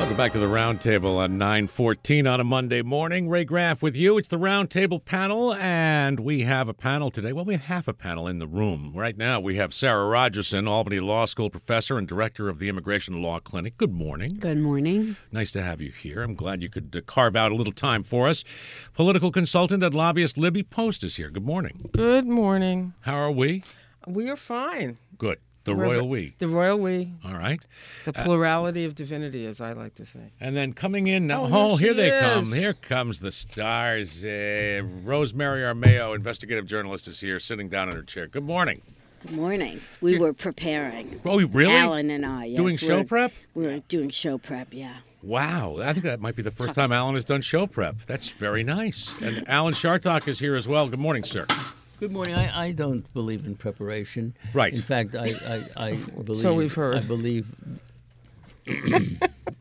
Welcome back to the Roundtable on 9:14 on a Monday morning. Ray Graff with you. It's the Roundtable panel, and we have a panel today. Well, we have half a panel in the room. Right now, we have Sarah Rogerson, Albany Law School professor and director of the Immigration Law Clinic. Good morning. Good morning. Nice to have you here. I'm glad you could carve out a little time for us. Political consultant and lobbyist Libby Post is here. Good morning. Good morning. How are we? We are fine. Good. The royal we. The royal we. All right. The plurality of divinity, as I like to say. And then coming in now, here they come. Here comes the stars. Rosemary Armao, investigative journalist, is here, sitting down in her chair. Good morning. Good morning. We were preparing. Oh, really? Alan and I, yes. Doing show prep? We were doing show prep, yeah. Wow. I think that might be the first time Alan has done show prep. That's very nice. And Alan Shartok is here as well. Good morning, sir. Good morning. I don't believe in preparation. Right. In fact, I believe. So we've heard. I believe in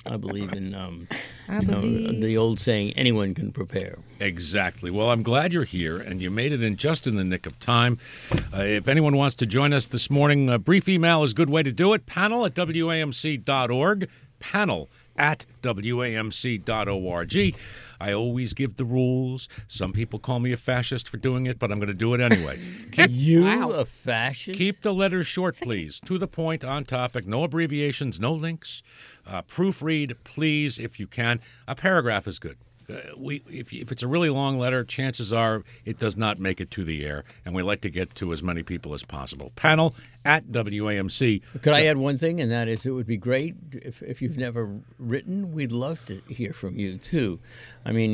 the old saying, anyone can prepare. Exactly. Well, I'm glad you're here, and you made it in just in the nick of time. If anyone wants to join us this morning, a brief email is a good way to do it. panel@wamc.org. panel@wamc.org. I always give the rules. Some people call me a fascist for doing it, but I'm going to do it anyway. A fascist? Keep the letters short, please. To the point, on topic. No abbreviations, no links. Proofread, please, if you can. A paragraph is good. If it's a really long letter, chances are it does not make it to the air, and we like to get to as many people as possible. Panel@WAMC. Could I add one thing, and that is it would be great if you've never written, we'd love to hear from you, too. I mean,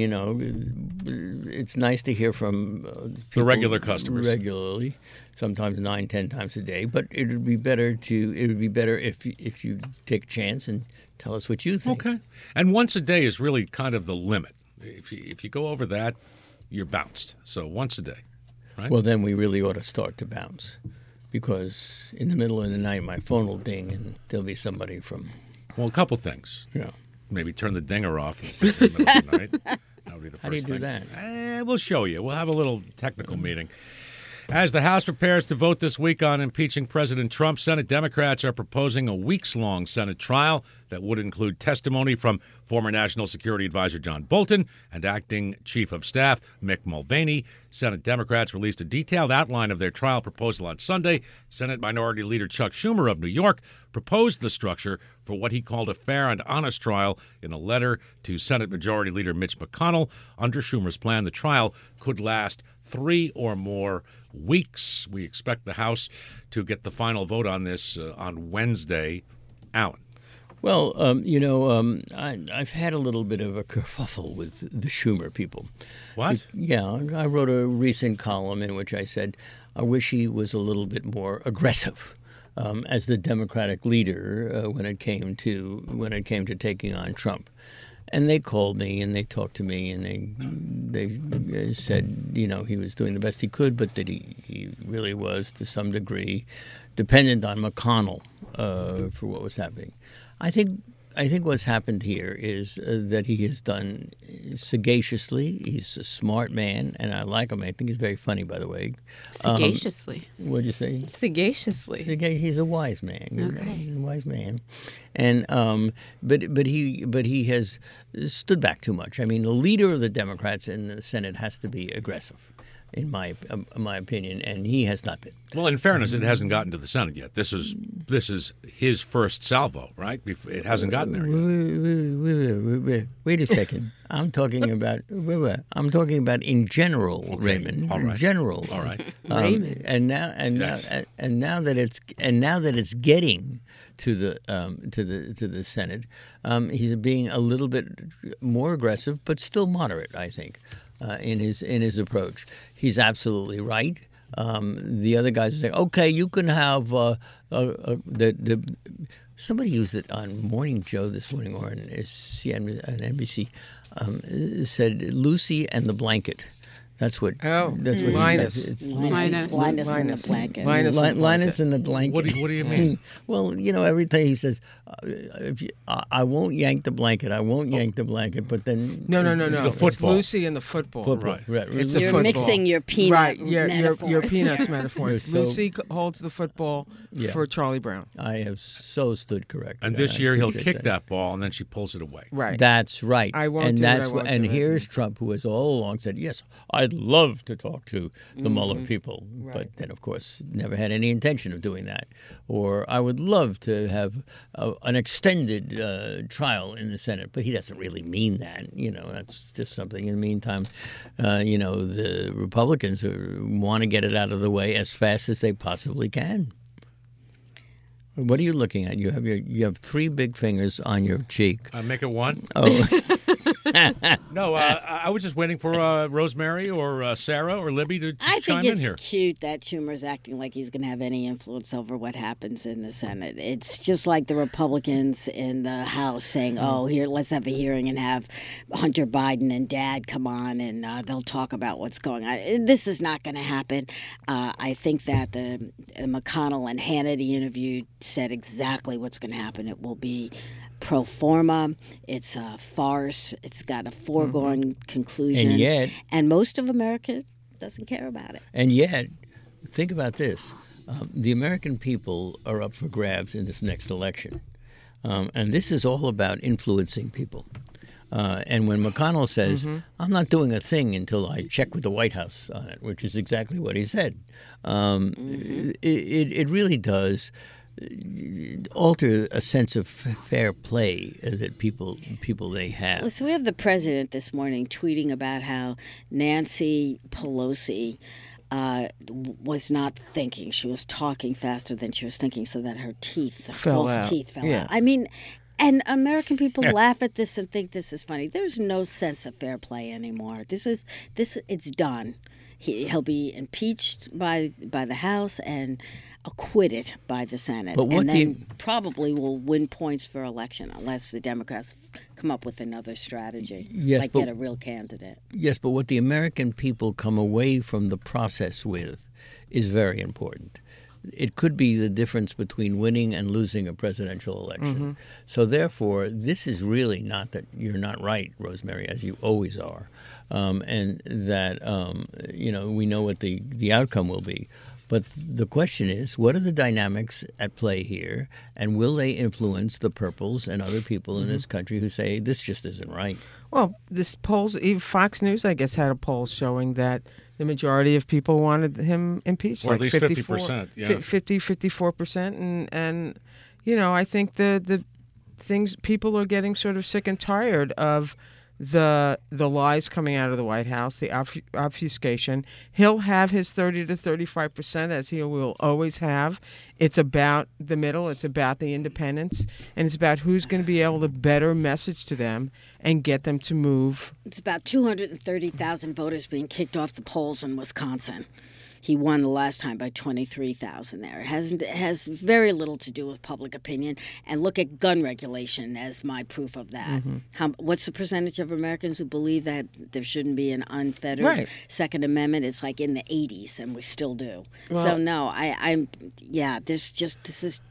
it's nice to hear from the regular customers. Regularly, sometimes 9, 10 times a day, but it would be better if you take a chance and tell us what you think. Okay. And once a day is really kind of the limit. If you go over that, you're bounced. So once a day, right? Well, then we really ought to start to bounce, because in the middle of the night, my phone will ding, and there'll be somebody from... Well, a couple things. Yeah. Maybe turn the dinger off in the middle of the night. That would be the first How do you thing. do that? We'll show you. We'll have a little technical meeting. As the House prepares to vote this week on impeaching President Trump, Senate Democrats are proposing a weeks-long Senate trial that would include testimony from former National Security Advisor John Bolton and Acting Chief of Staff Mick Mulvaney. Senate Democrats released a detailed outline of their trial proposal on Sunday. Senate Minority Leader Chuck Schumer of New York proposed the structure for what he called a fair and honest trial in a letter to Senate Majority Leader Mitch McConnell. Under Schumer's plan, the trial could last 3 or more weeks. We expect the House to get the final vote on this on Wednesday. Alan. Well, I've had a little bit of a kerfuffle with the Schumer people. What? I wrote a recent column in which I said I wish he was a little bit more aggressive as the Democratic leader when it came to taking on Trump. And they called me and they talked to me and they said, he was doing the best he could, but that he really was, to some degree, dependent on McConnell for what was happening. I think what's happened here is that he has done sagaciously. He's a smart man, and I like him. I think he's very funny, by the way. Sagaciously. What'd you say? Sagaciously. He's a wise man. Okay. He's a wise man, and but he has stood back too much. I mean, the leader of the Democrats in the Senate has to be aggressive, in my opinion, and he has not been. Well, in fairness, it hasn't gotten to the Senate yet. This is his first salvo, right? It hasn't gotten there yet. Wait a second. I'm talking about in general, Okay. Raymond. All right. In general. All right. Raymond. Now that it's getting to the Senate, he's being a little bit more aggressive, but still moderate, I think, in his approach. He's absolutely right. The other guys are saying, okay, you can have somebody used it on Morning Joe this morning or on NBC, said Lucy and the blanket. That's what. Oh, that's what Linus. It's Linus. Linus in the blanket. Linus in the Linus blanket. in the blanket. What do you mean? Well, every time he says, I won't yank the blanket. I won't yank the blanket. But then No. The It's football. Lucy and the football. Football. Right. It's a You're football. mixing your peanut right. Your metaphors. peanuts metaphors. You're so- Lucy holds the football Yeah. for Charlie Brown. I have so stood corrected. And this year he'll appreciate kick that ball, and then she pulls it away. Right. That's right. I won't and do it, that's I won't and do it. here's Trump, who has all along said, "Yes, I'd love to talk to the Mueller people," but then, of course, never had any intention of doing that. Or I would love to have an extended trial in the Senate, but he doesn't really mean that. That's just something. In the meantime, the Republicans want to get it out of the way as fast as they possibly can. What are you looking at? You have three big fingers on your cheek. Make it one. Oh, No, I was just waiting for Rosemary or Sarah or Libby to I chime think in it's here. cute that Schumer's acting like he's going to have any influence over what happens in the Senate. It's just like the Republicans in the House saying, "Oh, here, let's have a hearing and have Hunter Biden and Dad come on, and they'll talk about what's going on." This is not going to happen. I think that the McConnell and Hannity interview said exactly what's going to happen. It will be pro forma. It's a farce. It's got a foregone conclusion. And most of America doesn't care about it. And yet, think about this. The American people are up for grabs in this next election. And this is all about influencing people. And when McConnell says, "I'm not doing a thing until I check with the White House on it," which is exactly what he said, it really does alter a sense of fair play that people they have. So we have the president this morning tweeting about how Nancy Pelosi was not thinking. She was talking faster than she was thinking, so that her teeth, false teeth, fell out. I mean, and American people laugh at this and think this is funny. There's no sense of fair play anymore. It's done. He'll be impeached by the House and acquitted by the Senate, and then probably will win points for election unless the Democrats come up with another strategy, get a real candidate. Yes, but what the American people come away from the process with is very important. It could be the difference between winning and losing a presidential election. So therefore, this is really not that you're not right, Rosemary, as you always are, and that we know what the outcome will be. But the question is, what are the dynamics at play here, and will they influence the purples and other people in this country who say this just isn't right? Well, this polls, even Fox News, I guess, had a poll showing that the majority of people wanted him impeached. Or at least 50%, yeah. 54%. And I think the things, people are getting sort of sick and tired of the lies coming out of the White House, the obfuscation. He'll have his 30 to 35%, as he will always have. It's about the middle. It's about the independents. And it's about who's going to be able to better message to them and get them to move. It's about 230,000 voters being kicked off the polls in Wisconsin. He won the last time by 23,000 there. It has very little to do with public opinion. And look at gun regulation as my proof of that. What's the percentage of Americans who believe that there shouldn't be an unfettered Second Amendment? It's like in the 80s, and we still do. Well, so no, this is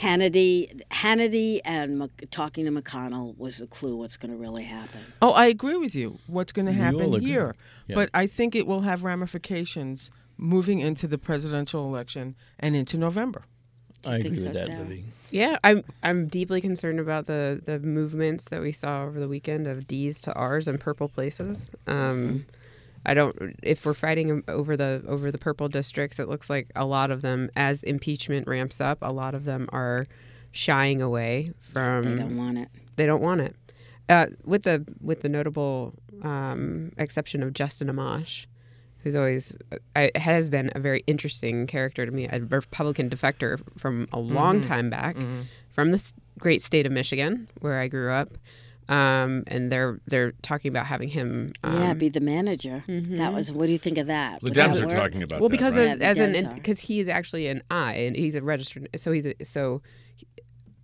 Hannity and talking to McConnell was a clue what's going to really happen. Oh, I agree with you. What's going to happen agree. here? Yeah. But I think it will have ramifications moving into the presidential election and into November. I agree think with so, that, Sarah? Libby. Yeah, I'm deeply concerned about the movements that we saw over the weekend of D's to R's and purple places. If we're fighting over the purple districts, it looks like a lot of them, as impeachment ramps up, a lot of them are shying away from. They don't want it. They don't want it. With the notable exception of Justin Amash, who's has been a very interesting character to me, a Republican defector from a long time back, from the great state of Michigan, where I grew up. And they're talking about having him be the manager. That was. What do you think of that? The Would Dems that are work? talking about well, that, because right? because he is actually an I, and he's a registered. So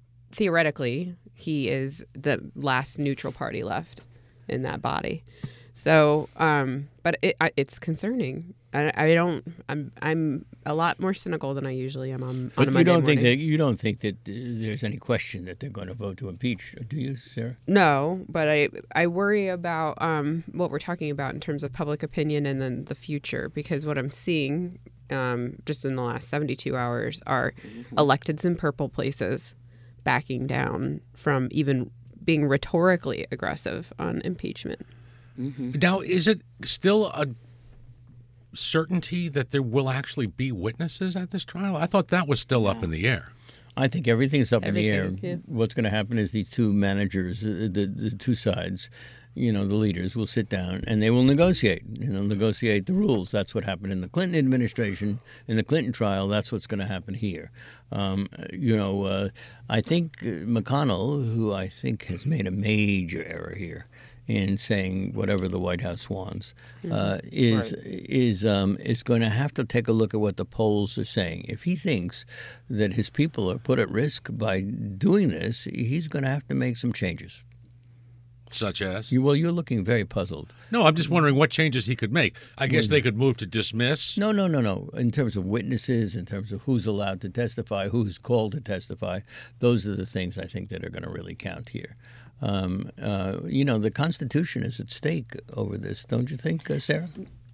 theoretically, he is the last neutral party left in that body. So, but it's concerning. I'm a lot more cynical than I usually am on a Monday morning. You don't think that there's any question that they're going to vote to impeach, do you, Sarah? No, but I worry about what we're talking about in terms of public opinion and then the future, because what I'm seeing just in the last 72 hours are electeds in purple places backing down from even being rhetorically aggressive on impeachment. Now, is it still a certainty that there will actually be witnesses at this trial? I thought that was still up in the air. I think everything's up in the air. Yeah. What's going to happen is these two managers, the two sides, the leaders will sit down and they will negotiate. Negotiate the rules. That's what happened in the Clinton administration, in the Clinton trial. That's what's going to happen here. I think McConnell, who I think has made a major error here in saying whatever the White House wants, is going to have to take a look at what the polls are saying. If he thinks that his people are put at risk by doing this, he's going to have to make some changes. Such as? You're looking very puzzled. No, I'm just wondering what changes he could make. I guess they could move to dismiss. No. In terms of witnesses, in terms of who's allowed to testify, who's called to testify, those are the things I think that are going to really count here. The Constitution is at stake over this, don't you think, Sarah?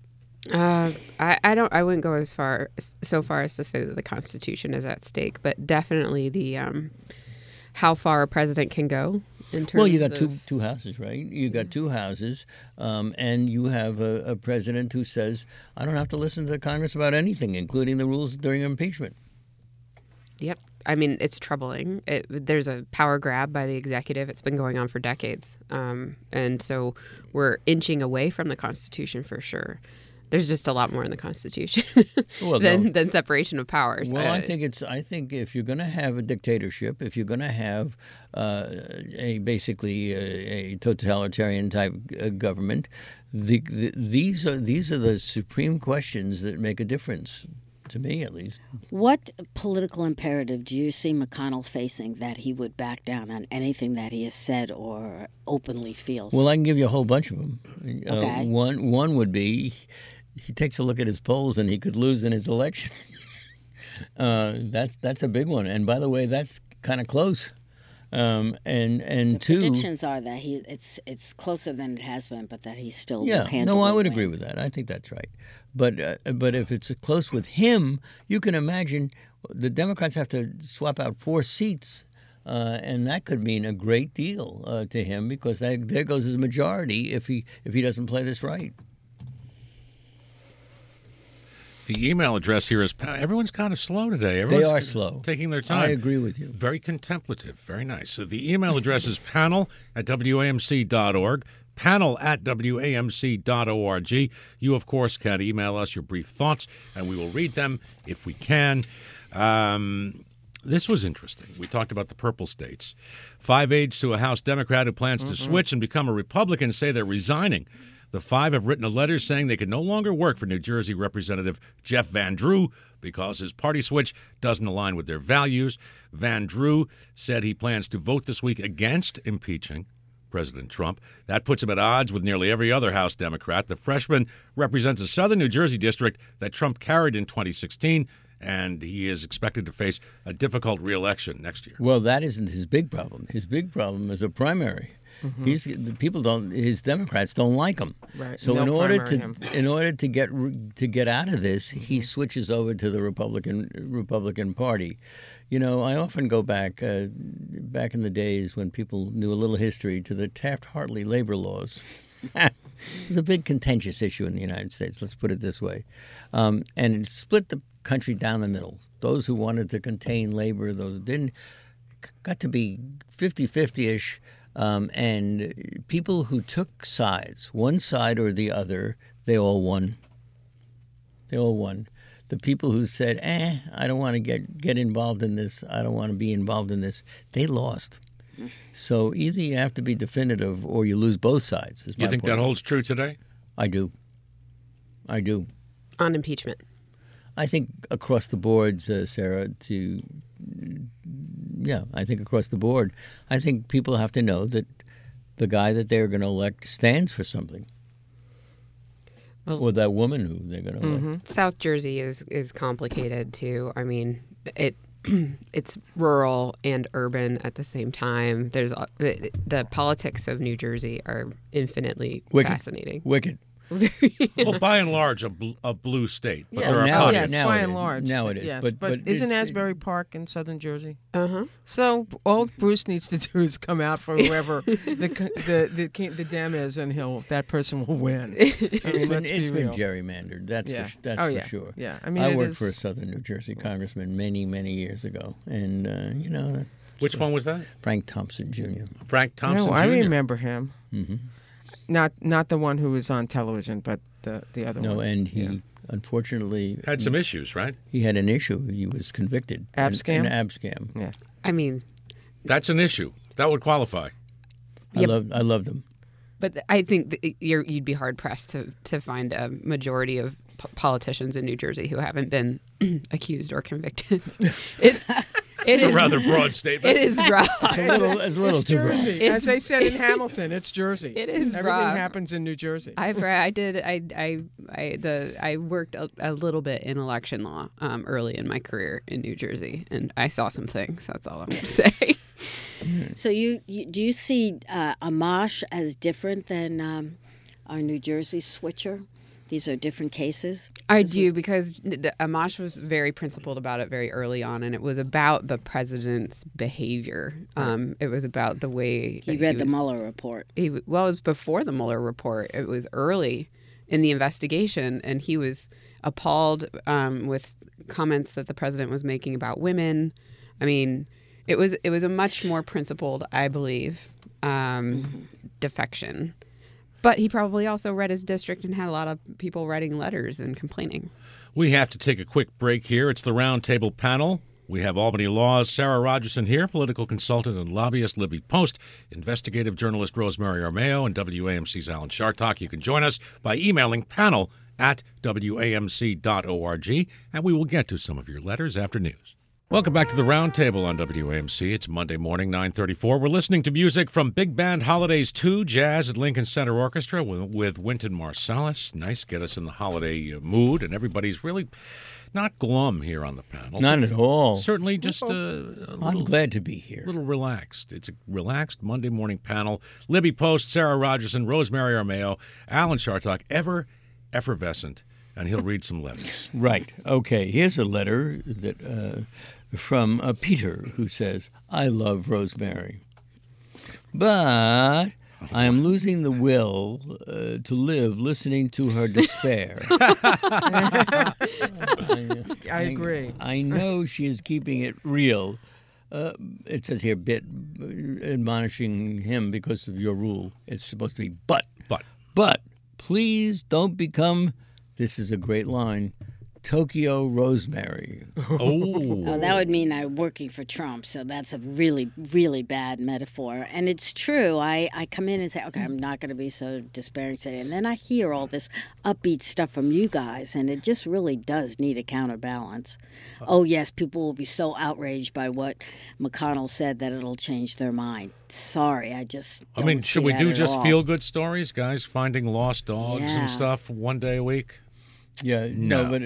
I wouldn't go so far as to say that the Constitution is at stake, but definitely the how far a president can go in terms. Well, you got two houses, right? You got two houses, and you have a president who says, "I don't have to listen to Congress about anything, including the rules during impeachment." Yep. I mean, it's troubling. There's a power grab by the executive. It's been going on for decades. And so we're inching away from the Constitution for sure. There's just a lot more in the Constitution than separation of powers. Well, I think if you're going to have a dictatorship, if you're going to have basically a totalitarian type government, these are the supreme questions that make a difference. To me, at least. What political imperative do you see McConnell facing that he would back down on anything that he has said or openly feels? Well, I can give you a whole bunch of them. Okay. One would be he takes a look at his polls and he could lose in his election. That's a big one. And by the way, that's kind of close. And the two, predictions are that it's closer than it has been, but that he still will handle it. No, I would agree with that. I think that's right. But if it's close with him, you can imagine the Democrats have to swap out 4 seats, and that could mean a great deal to him because there goes his majority if he doesn't play this right. The email address here is everyone's kind of slow today. Everyone's they are slow. Taking their time. I agree with you. Very contemplative. Very nice. So the email address is panel@wamc.org. panel@wamc.org. You, of course, can email us your brief thoughts, and we will read them if we can. This was interesting. We talked about the purple states. 5 aides to a House Democrat who plans to switch and become a Republican say they're resigning. The 5 have written a letter saying they can no longer work for New Jersey Representative Jeff Van Drew because his party switch doesn't align with their values. Van Drew said he plans to vote this week against impeaching President Trump. That puts him at odds with nearly every other House Democrat. The freshman represents a southern New Jersey district that Trump carried in 2016, and he is expected to face a difficult re-election next year. Well, that isn't his big problem. His big problem is a primary. His Democrats don't like him. Right. So No in order to get out of this, he Mm-hmm. switches over to the Republican Party. I often go back in the days when people knew a little history to the Taft-Hartley labor laws. It was a big contentious issue in the United States, let's put it this way. And it split the country down the middle. Those who wanted to contain labor, those who didn't, got to be 50-50-ish. And people who took sides, one side or the other, they all won. The people who said, I don't want to get involved in this, I don't want to be involved in this, they lost. So either you have to be definitive or you lose both sides. You think that holds true today? I do. On impeachment. I think across the board, Sarah, I think across the board. I think people have to know that the guy that they're going to elect stands for something. Or that woman who they're going to elect. South Jersey is complicated too. I mean, it's rural and urban at the same time. There's the politics of New Jersey are infinitely fascinating. Wicked. Well, by and large, a blue state. But there are now pockets. Yes, by and large. Now it is. Yes, But isn't it's- Asbury Park in southern Jersey? Uh-huh. So all Bruce needs to do is come out for whoever the Dem is, and that person will win. It's been real. gerrymandered. That's Yeah. for Yeah. sure. Yeah. I mean, I it worked is- for a southern New Jersey congressman many, many years ago, and Which one was that? Frank Thompson Jr. Frank Thompson No, Jr. I remember him. Mm-hmm. Not the one who was on television, but the other one. No, and he unfortunately Had some issues, right? he had an issue. He was convicted. Abscam? An abscam. Yeah. I mean, That's an issue. That would qualify. Yep. I loved him. but I think that you'd be hard pressed to find a majority of politicians in New Jersey who haven't been accused or convicted. It It's is a rather broad statement. It is rough. It's a little It's too broad. Jersey, as they said in Hamilton. It's Jersey. It is Everything rough. happens in New Jersey. I worked a little bit in election law early in my career in New Jersey, and I saw some things. That's all I'm going to say. So do you see Amash as different than our New Jersey switcher? These are different cases. I do, because Amash was very principled about it very early on, and it was about the president's behavior. It was about the way He that read the was- Mueller report. It was before the Mueller report. It was early in the investigation, and he was appalled with comments that the president was making about women. I mean, it was a much more principled, I believe, defection. But he probably also read his district and had a lot of people writing letters and complaining. We have to take a quick break here. It's the Roundtable Panel. We have Albany Law's Sarah Rogerson here, political consultant and lobbyist Libby Post, investigative journalist Rosemary Armao, and WAMC's Alan Chartock. You can join us by emailing panel@wamc.org, and we will get to some of your letters after news. Welcome back to the Roundtable on WAMC. It's Monday morning, 9:34. We're listening to music from Big Band Holidays 2, Jazz at Lincoln Center Orchestra with Wynton Marsalis. Nice, get us in the holiday mood, and everybody's really not glum here on the panel. Not at all. Certainly just a I'm little, glad to be here. little relaxed. It's a relaxed Monday morning panel. Libby Post, Sarah Rogerson, Rosemary Armao, Alan Chartock, ever effervescent, and he'll read some letters. Right. Okay. Here's a letter that from Peter, who says, "I love Rosemary, but I am losing the will to live listening to her despair." I agree. I know she is keeping it real. It says here, admonishing him because of your rule. It's supposed to be but please don't become, this is a great line, Tokyo Rosemary. Oh, that would mean I'm working for Trump, so that's a really, really bad metaphor. And it's true. I come in and say, okay, I'm not going to be so despairing today. And then I hear all this upbeat stuff from you guys, and it just really does need a counterbalance. Oh, yes, people will be so outraged by what McConnell said that it'll change their mind. Sorry, I just don't see should we that do at just all. feel-good stories? Guys finding lost dogs Yeah. and stuff one day a week? Yeah, No. But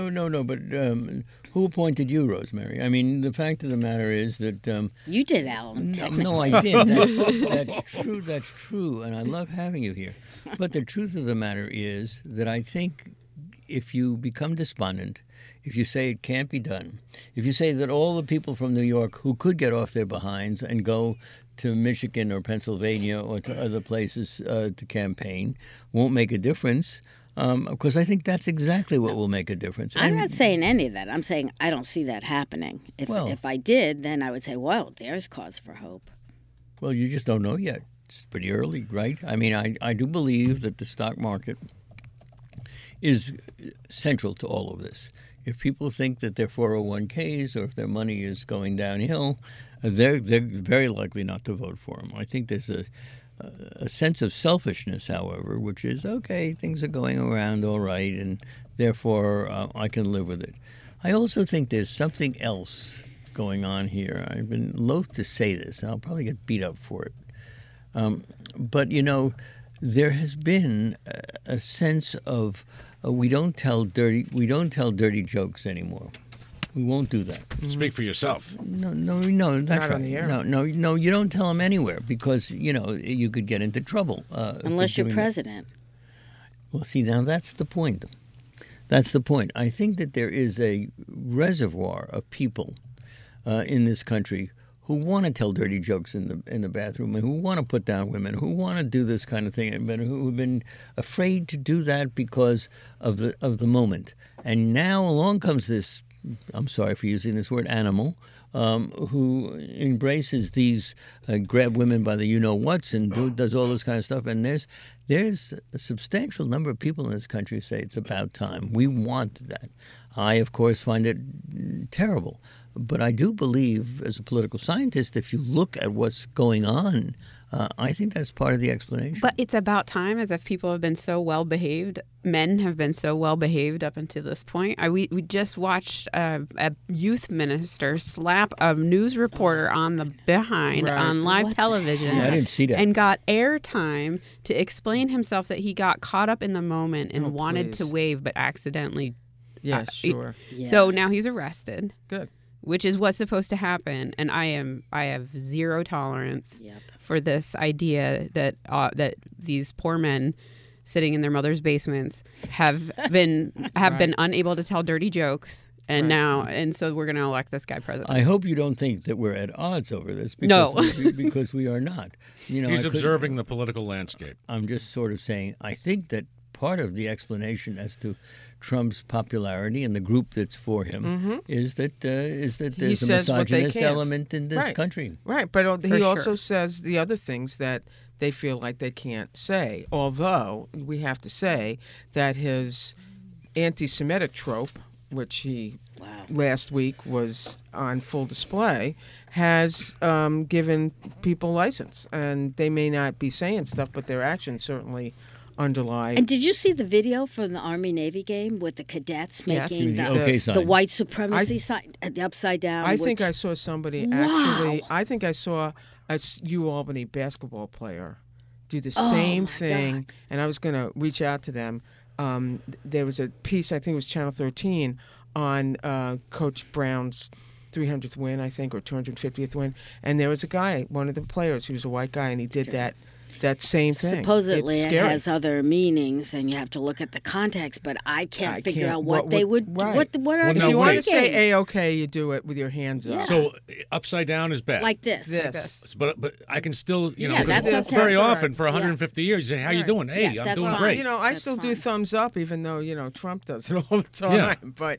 who appointed you, Rosemary? I mean, the fact of the matter is that You did, Alan. no, I did. That's true. That's true, and I love having you here. But the truth of the matter is that I think if you become despondent, if you say it can't be done, if you say that all the people from New York who could get off their behinds and go to Michigan or Pennsylvania or to other places to campaign won't make a difference. Because I think that's exactly what will make a difference. I'm not saying any of that. I'm saying I don't see that happening. If I did, then I would say, well, there's cause for hope. Well, you just don't know yet. It's pretty early, right? I mean, I do believe that the stock market is central to all of this. If people think that their 401ks or if their money is going downhill, they're very likely not to vote for them. I think there's a sense of selfishness, however, which is, okay, things are going around all right, and therefore I can live with it. I also think there's something else going on here. I've been loath to say this, and I'll probably get beat up for it. But, you know, there has been a sense of we don't tell dirty jokes anymore. We won't do that. Speak for yourself. No, that's Not right. on the air. No, you don't tell them anywhere because you could get into trouble Unless you're president. Well, see, now that's the point. That's the point. I think that there is a reservoir of people in this country who want to tell dirty jokes in the bathroom, and who want to put down women, who want to do this kind of thing, but who have been afraid to do that because of the moment. And now along comes this, I'm sorry for using this word, animal, who embraces these grab women by the you-know-whats and does all this kind of stuff. And there's a substantial number of people in this country who say it's about time. We want that. I, of course, find it terrible. But I do believe, as a political scientist, if you look at what's going on, I think that's part of the explanation. But it's about time, as if people have been so well behaved. Men have been so well behaved up until this point. We just watched a youth minister slap a news reporter on the behind on live television. Yeah, I didn't see that. And got airtime to explain himself that he got caught up in the moment and wanted to wave, but accidentally. Yes, sure. Yeah. So now he's arrested. Good. Which is what's supposed to happen, and I have zero tolerance for this idea that these poor men sitting in their mother's basements have been unable to tell dirty jokes, and so we're going to elect this guy president. I hope you don't think that we're at odds over this. Because because we are not. He's observing the political landscape. I'm just sort of saying I think that part of the explanation as to Trump's popularity and the group that's for him is that there's a misogynist element in this country. Right, but he also says the other things that they feel like they can't say. Although we have to say that his anti-Semitic trope, which he last week was on full display, has given people license. And they may not be saying stuff, but their actions certainly underlie. And did you see the video from the Army-Navy game with the cadets making the white supremacy sign, the upside down? I think I saw somebody actually. I think I saw a UAlbany basketball player do the same thing, and I was going to reach out to them. There was a piece, I think it was Channel 13, on Coach Brown's 300th win, I think, or 250th win, and there was a guy, one of the players, who was a white guy, and he did that same thing. Supposedly it has other meanings, and you have to look at the context, but I can't figure out what they would. What are if they you want to thinking? say A-OK, you do it with your hands up. So upside down is bad. Like this. But I can still, that's okay. very often for 150 years, you say, how you doing? Hey, I'm doing fine. great. I still do thumbs up, even though, Trump does it all the time. Yeah. But,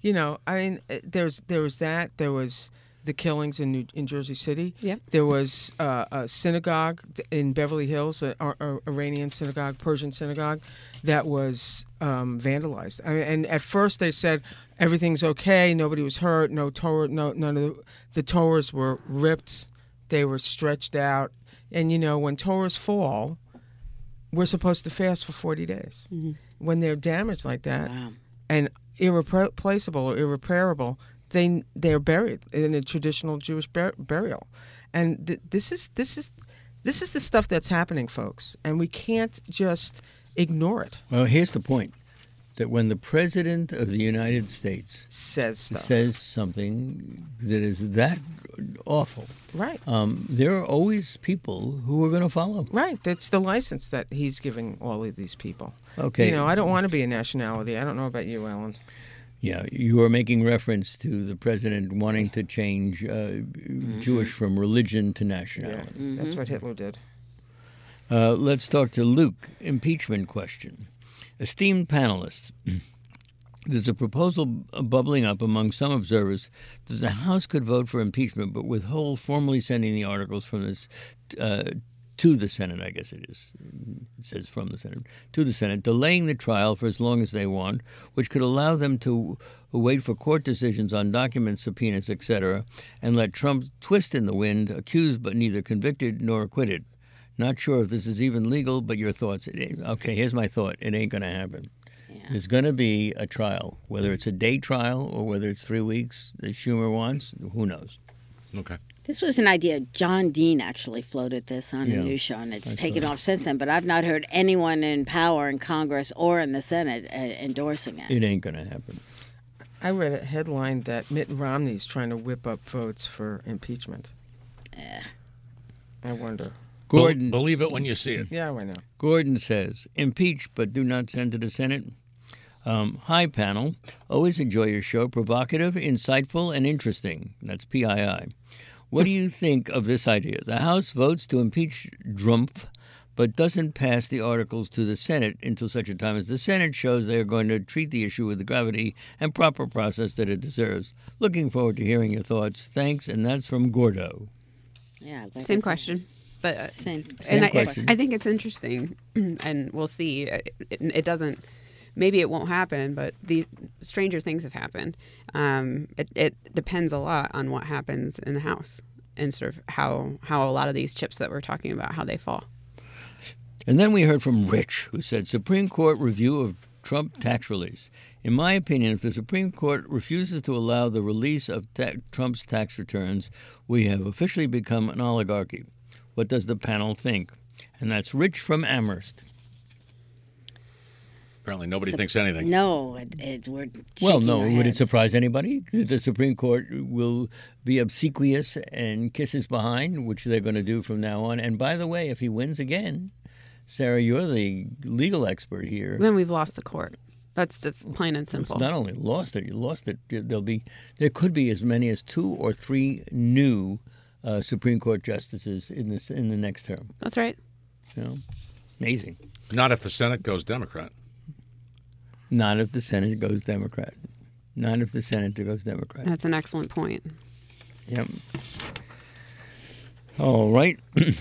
I mean, there was that. There was the killings in Jersey City. Yep. There was a synagogue in Beverly Hills, an Iranian synagogue, Persian synagogue, that was vandalized. And at first they said everything's okay, nobody was hurt, none of the Torahs were ripped, they were stretched out. And when Torahs fall, we're supposed to fast for 40 days. Mm-hmm. When they're damaged like that and irreplaceable or irreparable, they're buried in a traditional Jewish burial, and this is the stuff that's happening, folks, and we can't just ignore it. Well, here's the point: that when the President of the United States says something that is that awful, right? There are always people who are going to follow. Right, that's the license that he's giving all of these people. Okay, I don't want to be a nationality. I don't know about you, Ellen. Yeah, you are making reference to the president wanting to change Jewish from religion to nationality. Yeah, that's what Hitler did. Let's talk to Luke. Impeachment question. Esteemed panelists, there's a proposal bubbling up among some observers that the House could vote for impeachment but withhold formally sending the articles from this to the Senate, I guess it is. It says from the Senate, to the Senate, delaying the trial for as long as they want, which could allow them to wait for court decisions on documents, subpoenas, etc., and let Trump twist in the wind, accused but neither convicted nor acquitted. Not sure if this is even legal, but your thoughts. Okay, here's my thought. It ain't going to happen. Yeah. There's going to be a trial, whether it's a day trial or whether it's 3 weeks that Schumer wants, who knows. Okay. This was an idea. John Dean actually floated this on a news show, and it's taken off since then. But I've not heard anyone in power in Congress or in the Senate endorsing it. It ain't going to happen. I read a headline that Mitt Romney's trying to whip up votes for impeachment. I wonder. Gordon, Believe it when you see it. Yeah, I know. Gordon says, impeach but do not send to the Senate. Hi, panel. Always enjoy your show. Provocative, insightful, and interesting. That's PII. What do you think of this idea? The House votes to impeach Drumpf, but doesn't pass the articles to the Senate until such a time as the Senate shows they are going to treat the issue with the gravity and proper process that it deserves. Looking forward to hearing your thoughts. Thanks, and that's from Gordo. Yeah, like Same question. But Same question. I think it's interesting, and we'll see. It doesn't. Maybe it won't happen, but the stranger things have happened. It depends a lot on what happens in the House and sort of how a lot of these chips that we're talking about, how they fall. And then we heard from Rich, who said, Supreme Court review of Trump tax release. In my opinion, if the Supreme Court refuses to allow the release of Trump's tax returns, we have officially become an oligarchy. What does the panel think? And that's Rich from Amherst. Apparently nobody thinks anything. No, we're Well, no. shaking our Would it heads. surprise anybody that the Supreme Court will be obsequious and kiss his behind, which they're going to do from now on? And by the way, if he wins again, Sarah, you're the legal expert here. Then we've lost the court. That's just plain and simple. It's not only lost it, you lost it. There could be as many as 2 or 3 new Supreme Court justices in the next term. That's right. You know, amazing. Not if the Senate goes Democrat. Not if the Senate goes Democrat. Not if the Senate goes Democrat. That's an excellent point. Yep. All right.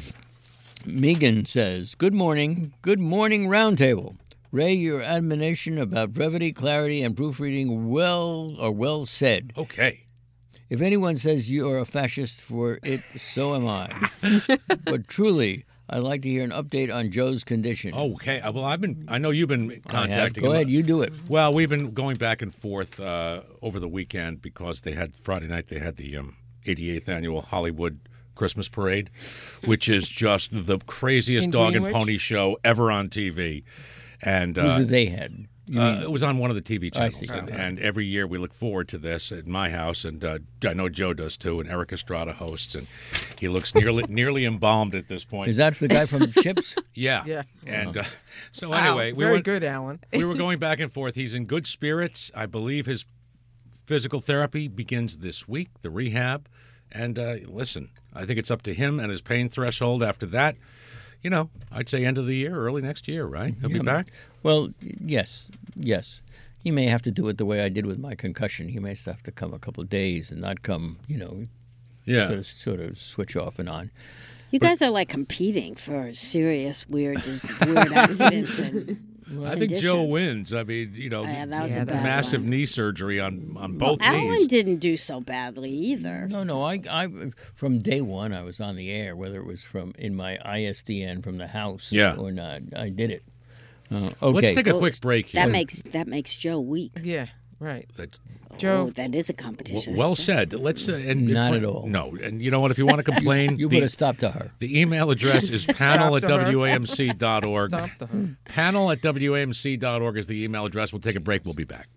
Megan says, Good morning, Roundtable. Ray, your admonition about brevity, clarity, and proofreading well said. Okay. If anyone says you are a fascist for it, so am I. But truly, I'd like to hear an update on Joe's condition. Okay. Well, I know you've been contacting Go him. ahead, you do it. Well, we've been going back and forth over the weekend because Friday night they had the 88th annual Hollywood Christmas Parade, which is just the craziest In dog Greenwich? and pony show ever on TV. And Who's it they had? it was on one of the TV I channels, see. and every year we look forward to this at my house, and I know Joe does too. And Eric Estrada hosts, and he looks nearly embalmed at this point. Is that the guy from Chips? Yeah. Yeah. And so Wow, anyway, very good, Alan. we were going back and forth. He's in good spirits. I believe his physical therapy begins this week, the rehab. And listen, I think it's up to him and his pain threshold. After that, I'd say end of the year, early next year, right? He'll be back. Well, yes. He may have to do it the way I did with my concussion. He may have to come a couple of days and not come, Yeah. sort of switch off and on. You guys are like competing for serious, weird accidents and I think Joe conditions. wins. I mean, that was a bad massive one. knee surgery on both Alan knees. didn't do so badly either. No. I from day one I was on the air, whether it was in my ISDN from the house or not. I did it. Okay. Let's take a quick break here. That makes Joe weak. Yeah, right. Oh, Joe, that is a competition. Well said. Let's Not at all. No, and you know what? If you want to complain, You put a stop to her. the email address is panel at Stop to her. WAMC.org. stop the her. Panel at WAMC.org is the email address. We'll take a break. We'll be back.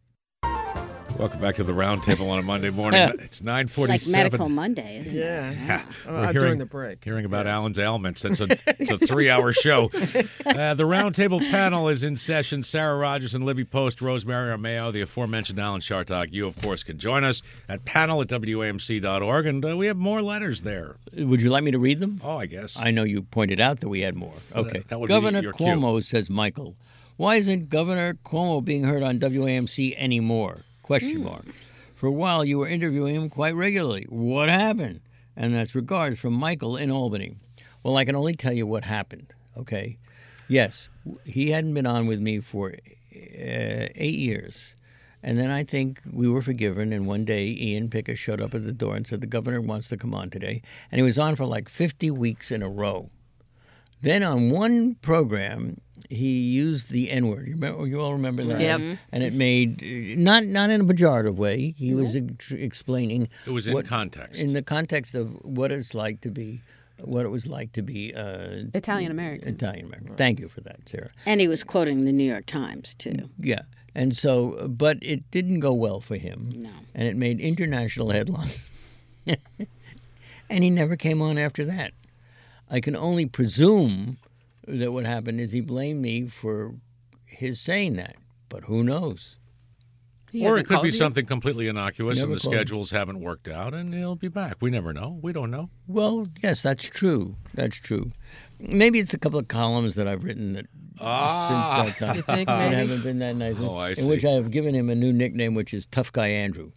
Welcome back to the Roundtable on a Monday morning. It's 9:47. Like Medical Monday, isn't it? Yeah. We're During the break. Hearing about Alan's ailments. It's a 3-hour show. The Roundtable panel is in session. Sarah Rogers and Libby Post, Rosemary Armao, the aforementioned Alan Chartock. You, of course, can join us at panel at WAMC.org, and we have more letters there. Would you like me to read them? Oh, I guess. I know you pointed out that we had more. Okay. that would be Governor your cue. Cuomo, says Michael. Why isn't Governor Cuomo being heard on WAMC anymore? ? For a while, you were interviewing him quite regularly. What happened? And that's regards from Michael in Albany. Well, I can only tell you what happened, okay? Yes, he hadn't been on with me for 8 years. And then I think we were forgiven, and one day Ian Pickett showed up at the door and said, the governor wants to come on today. And he was on for like 50 weeks in a row. Then on one program, he used the N-word. You all remember that? Yep. And it made not in a pejorative way. He was explaining. It was in context. In the context of what it's like to be. What it was like to be Italian American. Italian American. Thank you for that, Sarah. And he was quoting the New York Times, too. Yeah. And so, but it didn't go well for him. No. And it made international headlines. And he never came on after that. I can only presume that what happened is he blamed me for his saying that. But who knows? Or it could be something completely innocuous Never and the called. schedules haven't worked out and he'll be back. We never know. We don't know. Well, yes, that's true. That's true. Maybe it's a couple of columns that I've written that since that time You think that maybe? haven't been that nice. Oh, I In see. which I have given him a new nickname, which is Tough Guy Andrew.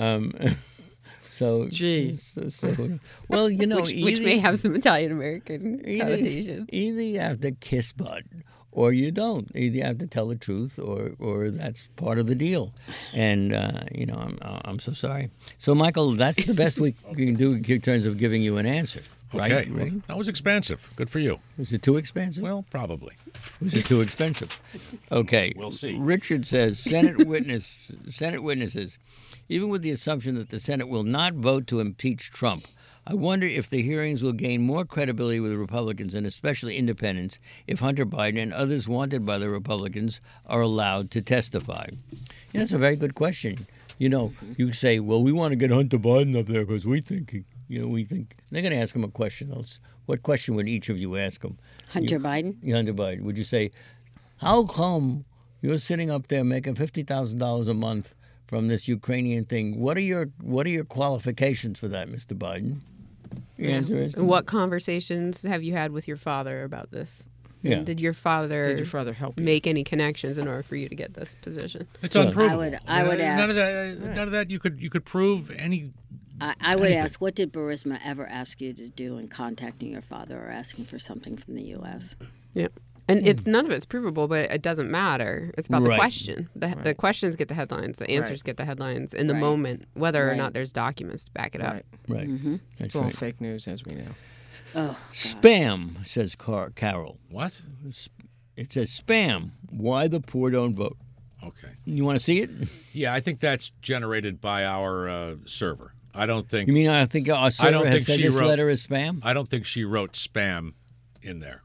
So, Gee. well, you know, which may have some Italian American connotation. Either you have to kiss butt or you don't. Either you have to tell the truth or that's part of the deal. And, I'm so sorry. So, Michael, that's the best we can do in terms of giving you an answer. Right? Okay. Right? That was expansive. Good for you. Was it too expensive? Well, probably. Was it too expensive? Okay. We'll see. Richard says Senate witnesses, even with the assumption that the Senate will not vote to impeach Trump, I wonder if the hearings will gain more credibility with Republicans and especially independents if Hunter Biden and others wanted by the Republicans are allowed to testify. Yeah, that's a very good question. You know, you say, well, we want to get Hunter Biden up there because we think they're going to ask him a question. What question would each of you ask him? Hunter Biden? Hunter Biden. Would you say, how come you're sitting up there making $50,000 a month from this Ukrainian thing? What are your qualifications for that, Mr. Biden? Your answer is What conversations have you had with your father about this? Yeah. And did your father help you? make any connections in order for you to get this position? It's unprovable. I would ask. None of that you could prove any. I would Anything. ask, what did Burisma ever ask you to do in contacting your father or asking for something from the U.S.? Yeah. And it's none of it's provable, but it doesn't matter. It's about the Right. question. The questions get the headlines. The answers Right. get the headlines in the Right. moment, whether or Right. not there's documents to back it up. Right. right. It's That's all right. fake news, as we know. Oh, Spam, says Carol. What? It says spam. Why the poor don't vote? Okay. You want to see it? Yeah, I think that's generated by our server. I don't think. You mean I think our I server don't has think said she this wrote- letter is spam? I don't think she wrote spam in there.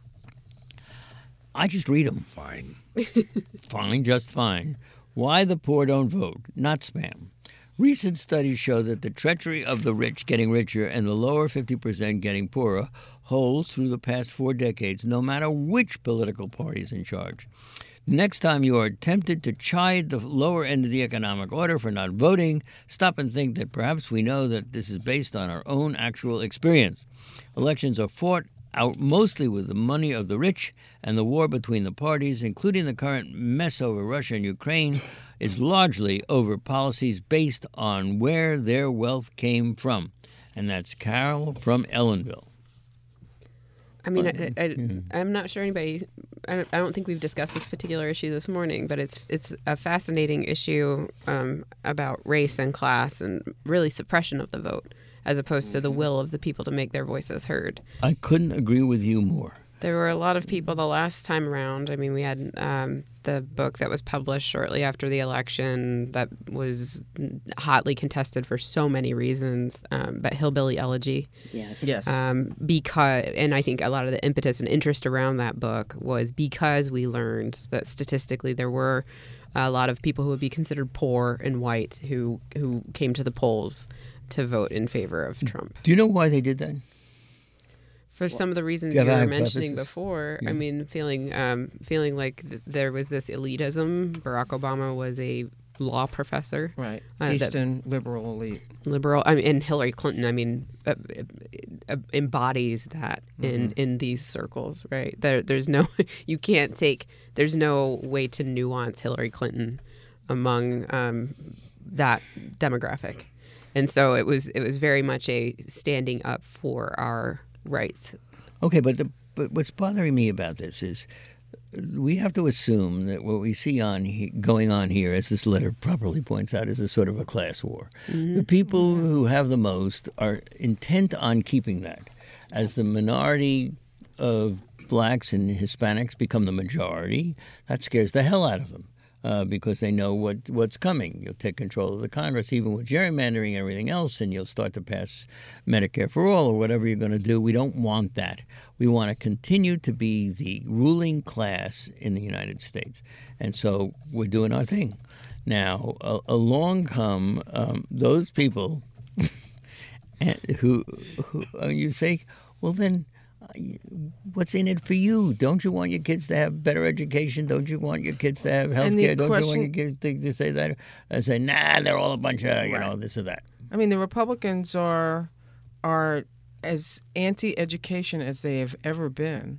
I just read them. Fine. Fine, just fine. Why the poor don't vote, not spam. Recent studies show that the treachery of the rich getting richer and the lower 50% getting poorer holds through the past 4 decades, no matter which political party is in charge. The next time you are tempted to chide the lower end of the economic order for not voting, stop and think that perhaps we know that this is based on our own actual experience. Elections are fought out mostly with the money of the rich, and the war between the parties, including the current mess over Russia and Ukraine, is largely over policies based on where their wealth came from. And that's Carol from Ellenville. I mean, I'm not sure anybody. I don't think we've discussed this particular issue this morning, but it's a fascinating issue about race and class and really suppression of the vote, as opposed to the will of the people to make their voices heard. I couldn't agree with you more. There were a lot of people the last time around. I mean, we had the book that was published shortly after the election that was hotly contested for so many reasons, but Hillbilly Elegy. yes. Yes. Because, and I think a lot of the impetus and interest around that book was because we learned that statistically there were a lot of people who would be considered poor and white who came to the polls to vote in favor of Trump. Do you know why they did that? For some of the reasons Yeah, you I were have mentioning hypothesis. before, Yeah. I mean, feeling like there was this elitism. Barack Obama was a law professor, right. that- Eastern liberal elite. liberal. I mean, and Hillary Clinton, I mean, embodies that in these circles, right? There's no, you can't take. There's no way to nuance Hillary Clinton among that demographic, and so it was very much a standing up for our rights. Okay, but what's bothering me about this is we have to assume that what we see going on here, as this letter properly points out, is a sort of a class war. The people who have the most are intent on keeping that. As the minority of blacks and Hispanics become the majority, that scares the hell out of them. Because they know what's coming. You'll take control of the Congress, even with gerrymandering and everything else, and you'll start to pass Medicare for all or whatever you're going to do. We don't want that. We want to continue to be the ruling class in the United States. And so we're doing our thing. Now, along come those people who you say, well, then, what's in it for you? Don't you want your kids to have better education? Don't you want your kids to have health care? Don't you want your kids to say that? I say, nah, they're all a bunch of, this or that. I mean, the Republicans are as anti-education as they have ever been,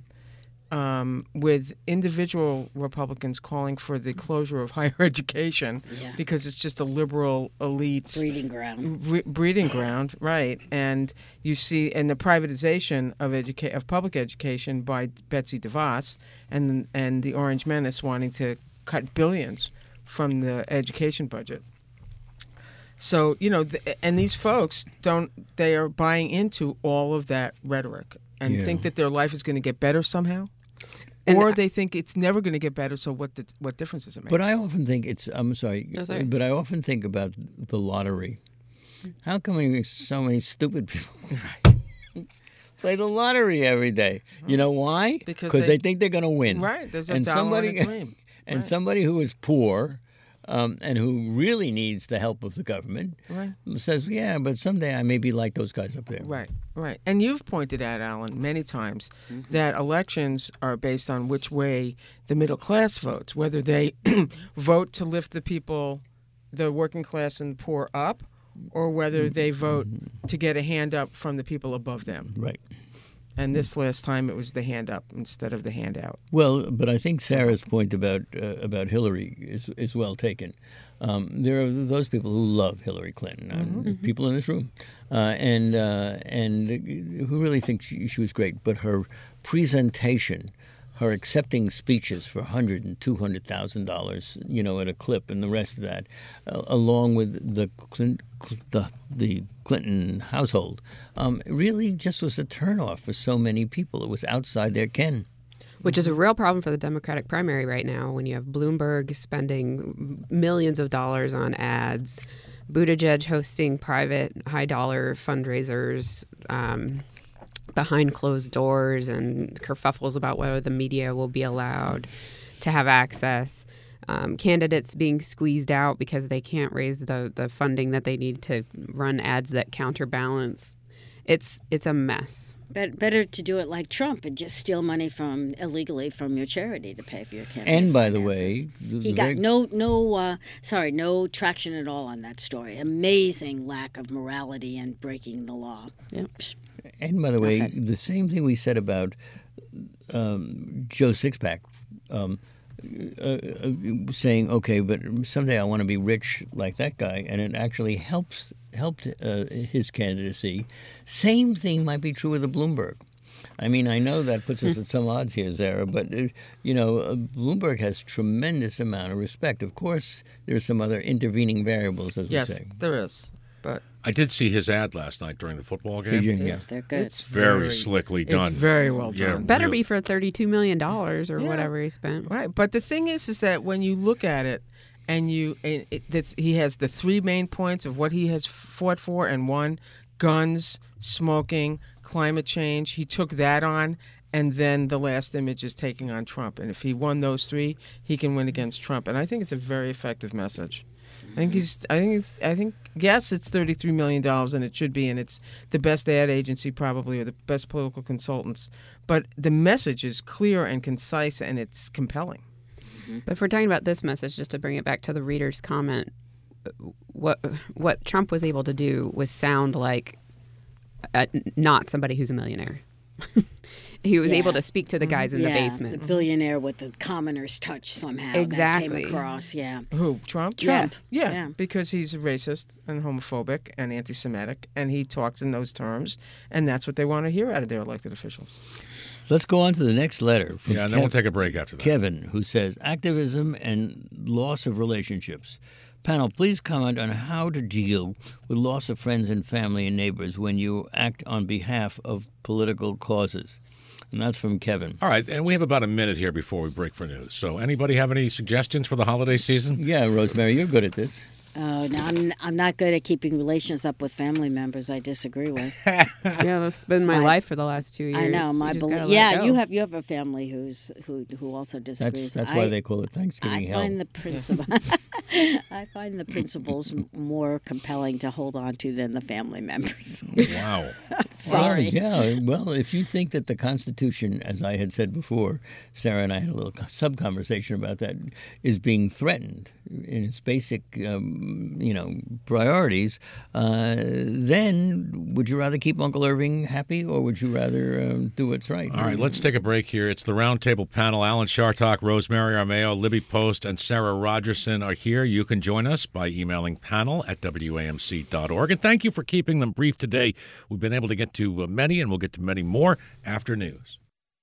with individual Republicans calling for the closure of higher education because it's just a liberal elite breeding ground, right? And you see, in the privatization of public education by Betsy DeVos and the Orange Menace wanting to cut billions from the education budget. So, and these folks they are buying into all of that rhetoric and think that their life is going to get better somehow. Or they think it's never going to get better, so what difference does it make? But I often think but I often think about the lottery. How come so many stupid people play the lottery every day? You know why? Because they think they're going to win. Right, there's a dollar and a dream. And somebody who is poor and who really needs the help of the government says, yeah, but someday I may be like those guys up there. Right. And you've pointed out, Alan, many times that elections are based on which way the middle class votes, whether they vote to lift the people, the working class and poor up, or whether they vote to get a hand up from the people above them. Right. And this last time it was the hand up instead of the handout. Well, but I think Sarah's point about Hillary is well taken. There are those people who love Hillary Clinton, people in this room, and who really think she was great. But her presentation, her accepting speeches for $100,000 and $200,000, at a clip, and the rest of that, along with the Clinton household, really just was a turnoff for so many people. It was outside their ken. Which is a real problem for the Democratic primary right now when you have Bloomberg spending millions of dollars on ads, Buttigieg hosting private high-dollar fundraisers behind closed doors and kerfuffles about whether the media will be allowed to have access, candidates being squeezed out because they can't raise the funding that they need to run ads that counterbalance. It's a mess. Better to do it like Trump and just steal money illegally from your charity to pay for your campaign. And by the way, he got no traction at all on that story. Amazing lack of morality and breaking the law. Yep. And by the way, the same thing we said about Joe Sixpack, saying, okay, but someday I want to be rich like that guy, and it actually helped his candidacy. Same thing might be true with the Bloomberg. I mean, I know that puts us at some odds here, Zara, but, Bloomberg has tremendous amount of respect. Of course, there's some other intervening variables, as we say. Yes, there is. But I did see his ad last night during the football game. Yes, they're good. It's very slickly done. It's very well done. Better be for $32 million or whatever he spent. Right. But the thing is that when you look at it, and he has the three main points of what he has fought for and won: guns, smoking, climate change. He took that on, and then the last image is taking on Trump. And if he won those three, he can win against Trump. And I think it's a very effective message. I think yes, it's $33 million, and it should be, and it's the best ad agency probably, or the best political consultants. But the message is clear and concise, and it's compelling. But if we're talking about this message, just to bring it back to the reader's comment, what Trump was able to do was sound like not somebody who's a millionaire. He was able to speak to the guys in the basement. The billionaire with the commoner's touch somehow. Exactly. That came across, Who, Trump? Trump. Yeah, because he's racist and homophobic and anti-Semitic, and he talks in those terms, and that's what they want to hear out of their elected officials. Let's go on to the next letter. From and then we'll take a break after that. Kevin, who says, activism and loss of relationships. Panel, please comment on how to deal with loss of friends and family and neighbors when you act on behalf of political causes. And that's from Kevin. All right, and we have about a minute here before we break for news. So anybody have any suggestions for the holiday season? Yeah, Rosemary, you're good at this. Oh, no, I'm not good at keeping relations up with family members I disagree with. Yeah, that's been my life for the last 2 years. I know You my just belief. gotta let it Yeah, go. you have a family who also disagrees. That's why they call it Thanksgiving I hell. find the principle. I find the principles more compelling to hold on to than the family members. Wow. Sorry. Well, yeah. Well, if you think that the Constitution, as I had said before, Sarah and I had a little sub-conversation about that, is being threatened in its basic, priorities, then would you rather keep Uncle Irving happy, or would you rather do what's right? All right, let's take a break here. It's the Roundtable panel. Alan Chartock, Rosemary Armao, Libby Post, and Sarah Rogerson are here. You can join us by emailing panel@wamc.org. And thank you for keeping them brief today. We've been able to get to many, and we'll get to many more after news.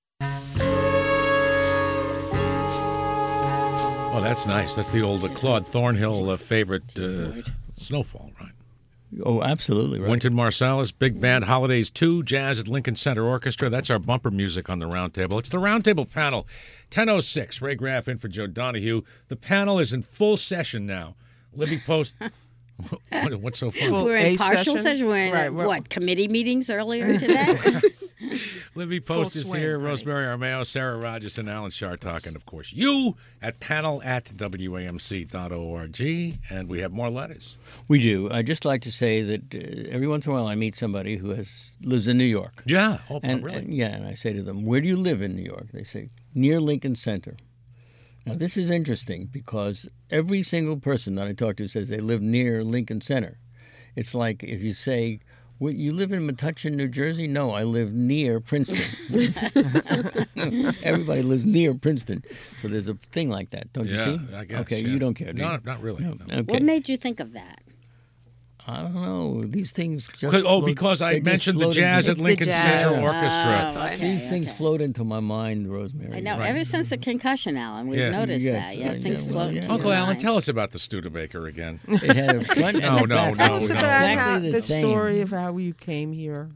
Oh, that's nice. That's the old Claude Thornhill favorite, Snowfall, right? Oh, absolutely right. Wynton Marsalis, Big Band, Holidays 2, Jazz at Lincoln Center Orchestra. That's our bumper music on the Roundtable. It's the Roundtable panel, 10:06. Ray Graff in for Joe Donahue. The panel is in full session now. Libby Post. What's so funny? We're in partial session. We're in Right, what, committee meetings earlier today? Libby Post Full is swing, here, honey. Rosemary Armao, Sarah Rogerson, Alan Chartock, and of course you at panel@wamc.org. And we have more letters. We do. I'd just like to say that every once in a while I meet somebody who lives in New York. Yeah. Oh, And, really? and I say to them, where do you live in New York? They say, near Lincoln Center. Now, this is interesting because every single person that I talk to says they live near Lincoln Center. It's like if you say, well, you live in Metuchen, New Jersey? No, I live near Princeton. Everybody lives near Princeton. So there's a thing like that, don't you see? I guess. Okay, yeah. you don't care, do you? No, not really. No. Okay. What made you think of that? I don't know. These things just Because I they just mentioned the float Jazz into- at Lincoln Jazz. Center Oh, Orchestra. These things float into my mind, Rosemary. I know. Right. Ever since the concussion, Alan, we've Yeah. noticed Yes, that. Yeah, right, things yeah, well, float. yeah. into Uncle your Alan, mind. tell us about the Studebaker again. It had a front and No, a no, back. no, Tell us no. about Exactly the same. story of how you came here.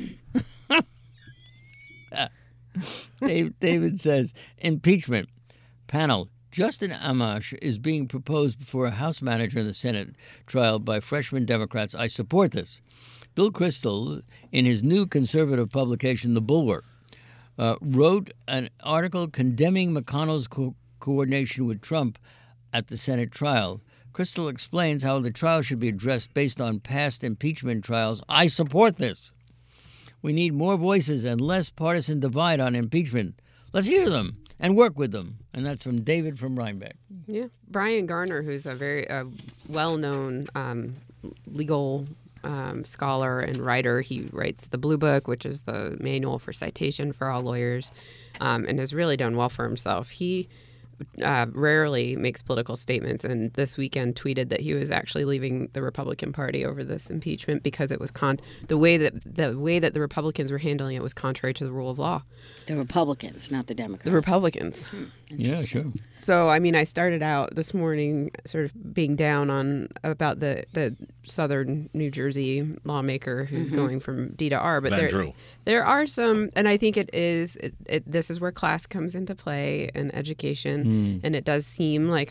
David says, impeachment. Panel. Justin Amash is being proposed before a House manager in the Senate trial by freshman Democrats. I support this. Bill Kristol, in his new conservative publication, The Bulwark, wrote an article condemning McConnell's coordination with Trump at the Senate trial. Kristol explains how the trial should be addressed based on past impeachment trials. I support this. We need more voices and less partisan divide on impeachment. Let's hear them and work with them. And that's from David from Rhinebeck. Yeah, Brian Garner, who's a very well-known legal scholar and writer. He writes the Blue Book, which is the manual for citation for all lawyers, and has really done well for himself. He rarely makes political statements, and this weekend tweeted that he was actually leaving the Republican Party over this impeachment because it was the way that the Republicans were handling it was contrary to the rule of law. The Republicans, not the Democrats. The Republicans. Yeah, sure. So, I mean, I started out this morning sort of being down about the southern New Jersey lawmaker who's going from D to R. But Van Drew. there are some, and I think this is where class comes into play and education, and it does seem like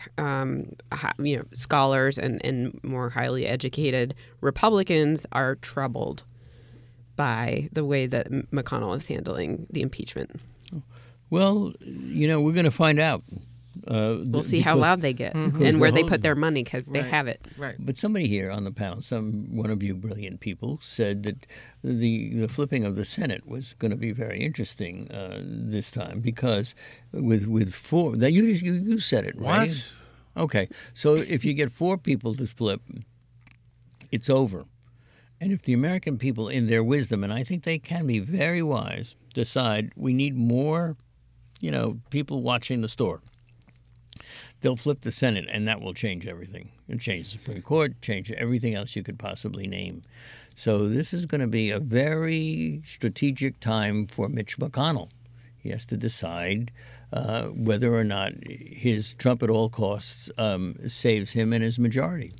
scholars and more highly educated Republicans are troubled by the way that McConnell is handling the impeachment. Well, we're going to find out. We'll see how loud they get and where they put their money because they have it. Right. But somebody here on the panel, one of you brilliant people, said that the flipping of the Senate was going to be very interesting this time because with four, that you said it, right? What? Okay, so if you get four people to flip, it's over. And if the American people, in their wisdom, and I think they can be very wise, decide we need more, people watching the store, they'll flip the Senate, and that will change everything. It'll change the Supreme Court, change everything else you could possibly name. So this is going to be a very strategic time for Mitch McConnell. He has to decide whether or not his Trump at all costs saves him and his majority.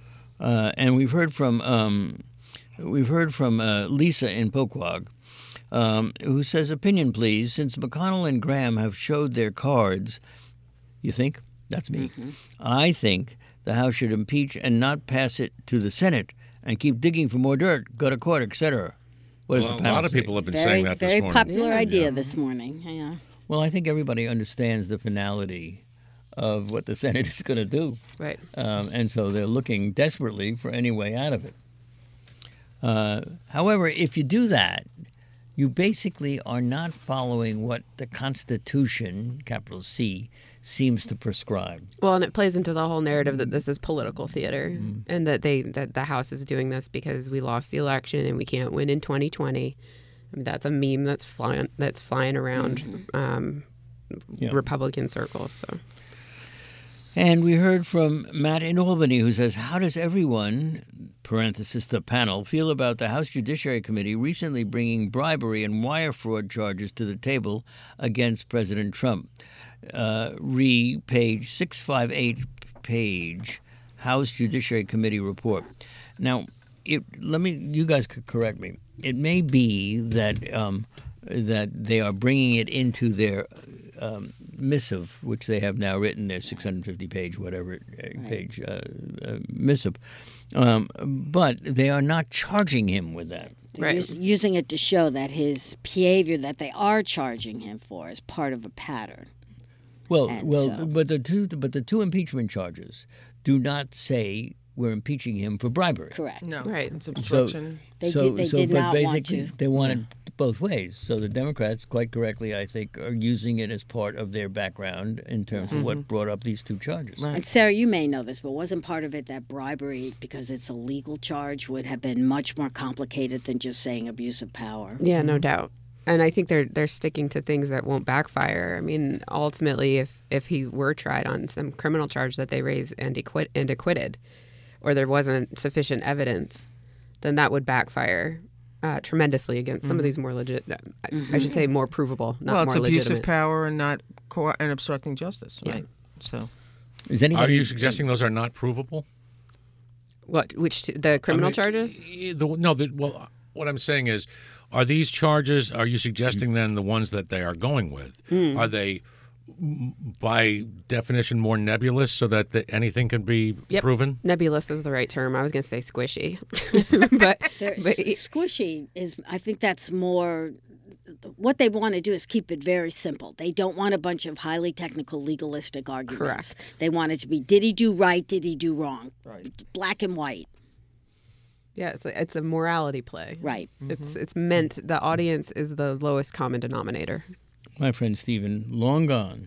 And we've heard from Lisa in Poquog. who says, opinion, please. Since McConnell and Graham have showed their cards, you think? That's me. I think the House should impeach and not pass it to the Senate and keep digging for more dirt, go to court, etc. What does the panel a lot of say? people have been saying that this morning. Very popular idea this morning. Yeah. Well, I think everybody understands the finality of what the Senate is going to do. Right. And so they're looking desperately for any way out of it. However, if you do that, you basically are not following what the Constitution, capital C, seems to prescribe. Well, and it plays into the whole narrative that this is political theater, and that the House is doing this because we lost the election and we can't win in 2020. I mean, that's a meme that's flying around Republican circles. So. And we heard from Matt in Albany, who says, how does everyone, parenthesis the panel, feel about the House Judiciary Committee recently bringing bribery and wire fraud charges to the table against President Trump? Page 658, page House Judiciary Committee report. Now, you guys could correct me. It may be that that they are bringing it into their missive, which they have now written, their 650-page page missive, but they are not charging him with that. They're using it to show that his behavior that they are charging him for is part of a pattern. But the two impeachment charges do not say we're impeaching him for bribery. Correct. No, Right. it's obstruction. They did not want to. They want it both ways. So the Democrats, quite correctly, I think, are using it as part of their background in terms of what brought up these two charges. Right. And Sarah, you may know this, but wasn't part of it that bribery, because it's a legal charge, would have been much more complicated than just saying abuse of power? Yeah, no doubt. And I think they're sticking to things that won't backfire. I mean, ultimately, if he were tried on some criminal charge that they raised and acquitted, or there wasn't sufficient evidence, then that would backfire tremendously against some of these more legit. I should say more provable, not Well, more it's abuse legitimate. of power and not and obstructing justice, right? So, Is anybody? Are you suggesting those are not provable? What? The criminal charges? What I'm saying is, are these charges, are you suggesting then the ones that they are going with, are they by definition more nebulous so that anything can be proven? Nebulous is the right term. I was going to say squishy. but Squishy is, I think that's more, what they want to do is keep it very simple. They don't want a bunch of highly technical legalistic arguments. Correct. They want it to be, did he do right, did he do wrong? Right. Black and white. yeah, it's a morality play. Right. It's meant, the audience is the lowest common denominator. My friend Stephen, long gone,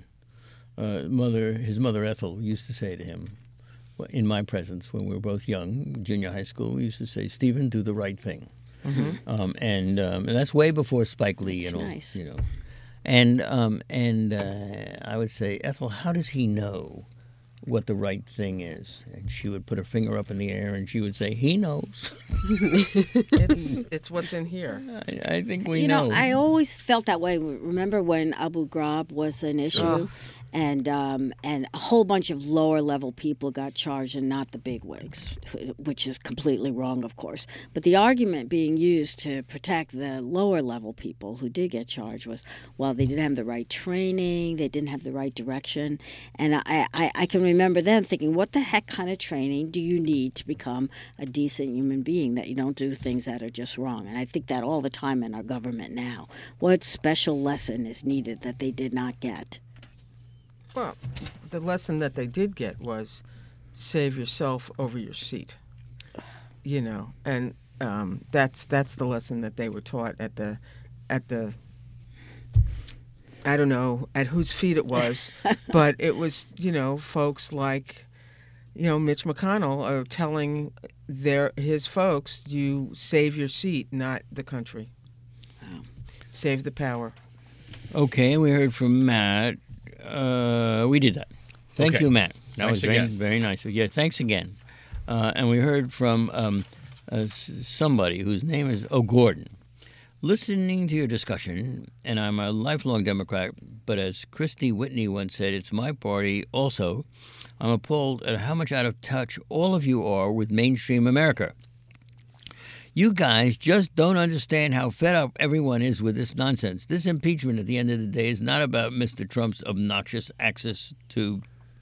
his mother Ethel used to say to him, in my presence when we were both young, junior high school, we used to say, Stephen, do the right thing. And that's way before Spike Lee. That's and all, nice. you know. And I would say, Ethel, how does he know what the right thing is? And she would put her finger up in the air and she would say, he knows. it's what's in here. I think we You know. know, I always felt that way. Remember when Abu Ghraib was an issue? And a whole bunch of lower level people got charged and not the bigwigs, which is completely wrong, of course. But the argument being used to protect the lower level people who did get charged was, well, they didn't have the right training, they didn't have the right direction. And I can remember then thinking, what the heck kind of training do you need to become a decent human being, that you don't do things that are just wrong? And I think that all the time in our government now. What special lesson is needed that they did not get? Well, the lesson that they did get was save yourself over your seat. You know, and that's the lesson that they were taught at the I don't know at whose feet it was, but it was, you know, folks like, you know, Mitch McConnell are telling his folks, you save your seat, not the country. Wow. Save the power. Okay, and we heard from Matt. We did that. Thank you, Matt. That was very, very nice. Yeah, thanks again. And we heard from somebody whose name is Gordon. Listening to your discussion, and I'm a lifelong Democrat, but as Christy Whitney once said, it's my party also. I'm appalled at how much out of touch all of you are with mainstream America. You guys just don't understand how fed up everyone is with this nonsense. This impeachment, at the end of the day, is not about Mr. Trump's obnoxious access to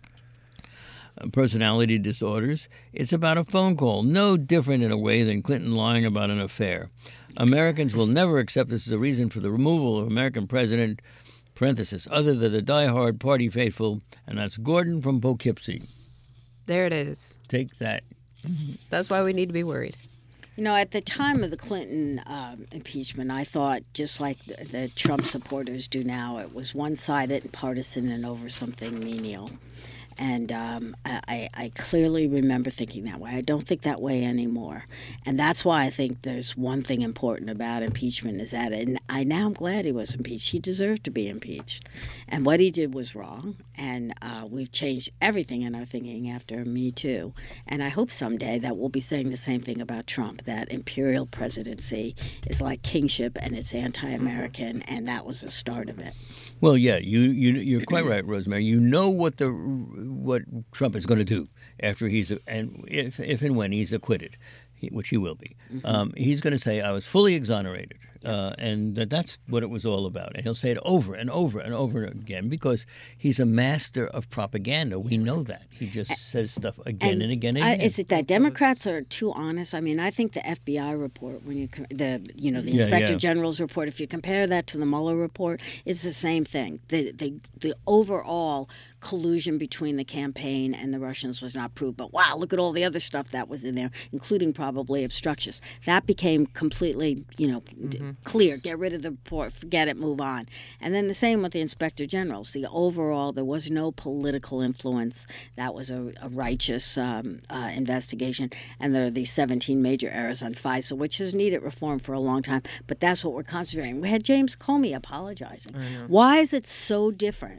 personality disorders. It's about a phone call, no different in a way than Clinton lying about an affair. Americans will never accept this as a reason for the removal of American president, parenthesis, other than the diehard party faithful, and that's Gordon from Poughkeepsie. There it is. Take that. That's why we need to be worried. You know, at the time of the Clinton impeachment, I thought, just like the Trump supporters do now, it was one-sided and partisan and over something menial. And I clearly remember thinking that way. I don't think that way anymore. And that's why I think there's one thing important about impeachment is that, and now I'm glad he was impeached. He deserved to be impeached. And what he did was wrong. And we've changed everything in our thinking after Me Too. And I hope someday that we'll be saying the same thing about Trump, that imperial presidency is like kingship and it's anti-American, and that was the start of it. Well, yeah, you're quite right, Rosemary. You know what Trump is going to do after if and when he's acquitted, which he will be. He's going to say, "I was fully exonerated," and that's what it was all about. And he'll say it over and over and over again because he's a master of propaganda. We know that. He just says stuff again and again and again. Is it that Democrats are too honest? I mean, I think the FBI report, the Inspector General's report, if you compare that to the Mueller report, it's the same thing. The overall collusion between the campaign and the Russians was not proved. But wow, look at all the other stuff that was in there, including probably obstructions. That became completely, clear. Get rid of the report, forget it, move on. And then the same with the Inspector Generals. The overall, there was no political influence. That was a righteous investigation. And there are these 17 major errors on FISA, which has needed reform for a long time. But that's what we're concentrating. We had James Comey apologizing. Why is it so different?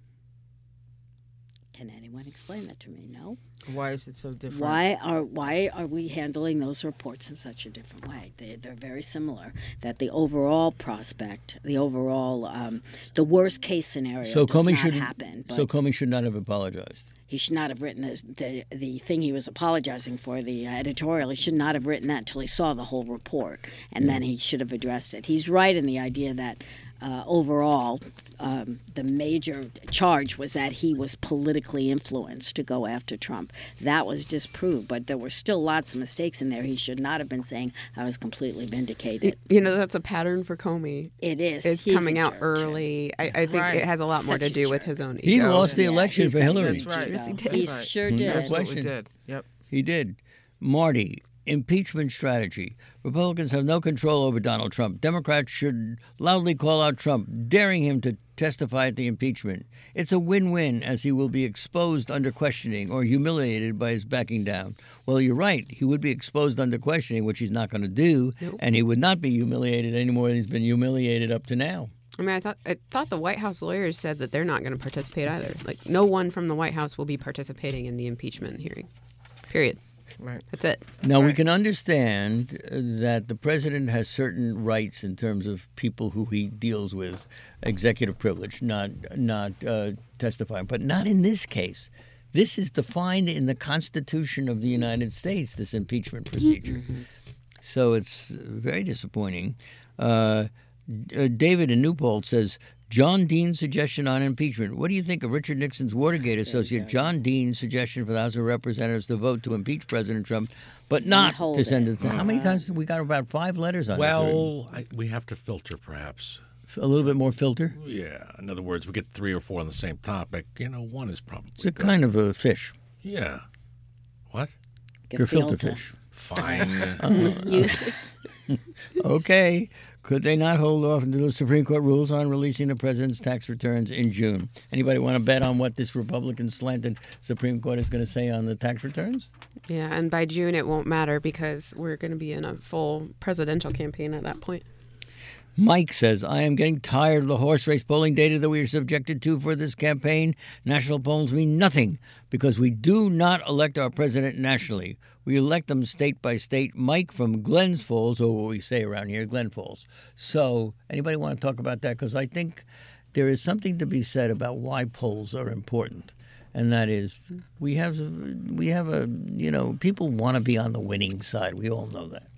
Can anyone explain that to me? No? Why is it so different? Why are we handling those reports in such a different way? They're very similar. That the overall prospect, the overall, the worst case scenario does not happen. So Comey should not have apologized. He should not have written the thing he was apologizing for, the editorial. He should not have written that until he saw the whole report, and then he should have addressed it. He's right in the idea that overall, the major charge was that he was politically influenced to go after Trump. That was disproved, but there were still lots of mistakes in there. He should not have been saying, I was completely vindicated. That's a pattern for Comey. It is. It's coming out early. I think it has a lot more to do with his own ego. He lost the election for Hillary. That's right. He sure did. Absolutely did. Yep. He did. Marty, impeachment strategy. Republicans have no control over Donald Trump. Democrats should loudly call out Trump, daring him to testify at the impeachment. It's a win-win, as he will be exposed under questioning or humiliated by his backing down. Well, you're right. He would be exposed under questioning, which he's not going to do, and he would not be humiliated any more than he's been humiliated up to now. I mean, I thought the White House lawyers said that they're not going to participate either. Like, no one from the White House will be participating in the impeachment hearing. Period. Right. That's it. Now, we can understand that the president has certain rights in terms of people who he deals with, executive privilege, not testifying, but not in this case. This is defined in the Constitution of the United States, this impeachment procedure. So it's very disappointing. David in Newport says, John Dean's suggestion on impeachment. What do you think of Richard Nixon's Watergate associate John Dean's suggestion for the House of Representatives to vote to impeach President Trump, but not to send it? How many times we got about 5 letters on it? Well, we have to filter, perhaps. A little bit more filter? Yeah. In other words, we get 3 or 4 on the same topic. One is probably It's a kind of a fish. Yeah. What? Gefilte fish. Fine. Okay. Could they not hold off until the Supreme Court rules on releasing the president's tax returns in June? Anybody want to bet on what this Republican-slanted Supreme Court is going to say on the tax returns? Yeah, and by June it won't matter because we're going to be in a full presidential campaign at that point. Mike says, I am getting tired of the horse race polling data that we are subjected to for this campaign. National polls mean nothing because we do not elect our president nationally. We elect them state by state. Mike from Glens Falls, or what we say around here, Glen Falls. So anybody want to talk about that? Because I think there is something to be said about why polls are important. And that is, people want to be on the winning side. We all know that.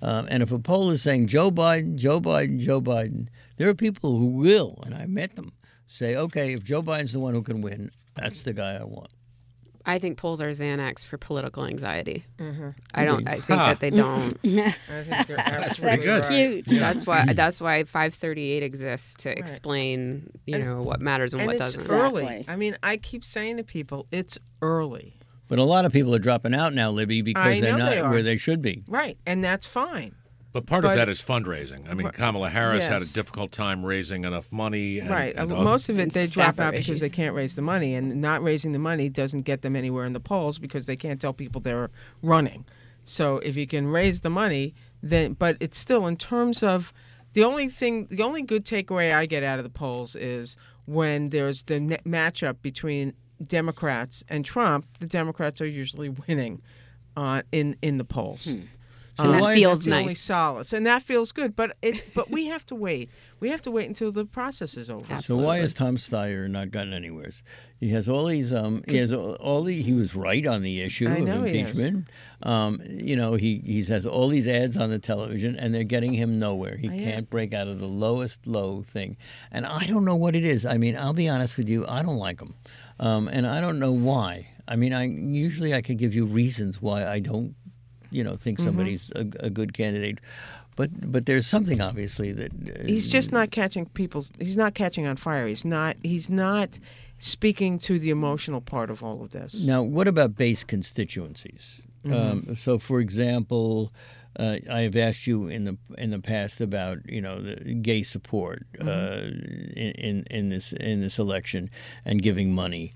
And if a poll is saying Joe Biden, Joe Biden, Joe Biden, there are people who will, and I met them, say, okay, if Joe Biden's the one who can win, that's the guy I want. I think polls are Xanax for political anxiety. Mm-hmm. I think that they don't. I think they're absolutely good. right. Cute. That's why 538 exists to explain, what matters and what it's doesn't. early. Exactly. I mean, I keep saying to people, it's early. But a lot of people are dropping out now, Libby, because they're know not they are. where they should be. Right, and that's fine. But part of But- that is fundraising. I mean, Kamala Harris had a Yes. difficult time raising enough money. And, Right. and Most of it, they And drop staffer out because issues. they can't raise the money, and not raising the money doesn't get them anywhere in the polls because they can't tell people they're running. So if you can raise the money, then, but it's still in terms of the only good takeaway I get out of the polls is when there's the matchup between Democrats and Trump, the Democrats are usually winning in the polls. And that feels that's the only nice. solace, and that feels good. But we have to wait. We have to wait until the process is over. So why has Tom Steyer not gotten anywhere? He has all these. He was right on the issue I of know he is. impeachment. He has all these ads on the television, and they're getting him nowhere. He can't break out of the lowest low thing, and I don't know what it is. I mean, I'll be honest with you. I don't like him, and I don't know why. I mean, I could give you reasons why I don't. Think somebody's a good candidate, but there's something obviously that He's just not catching he's not catching on fire. He's not speaking to the emotional part of all of this. Now, what about base constituencies? So, for example, I have asked you in the past about the gay support in this election and giving money.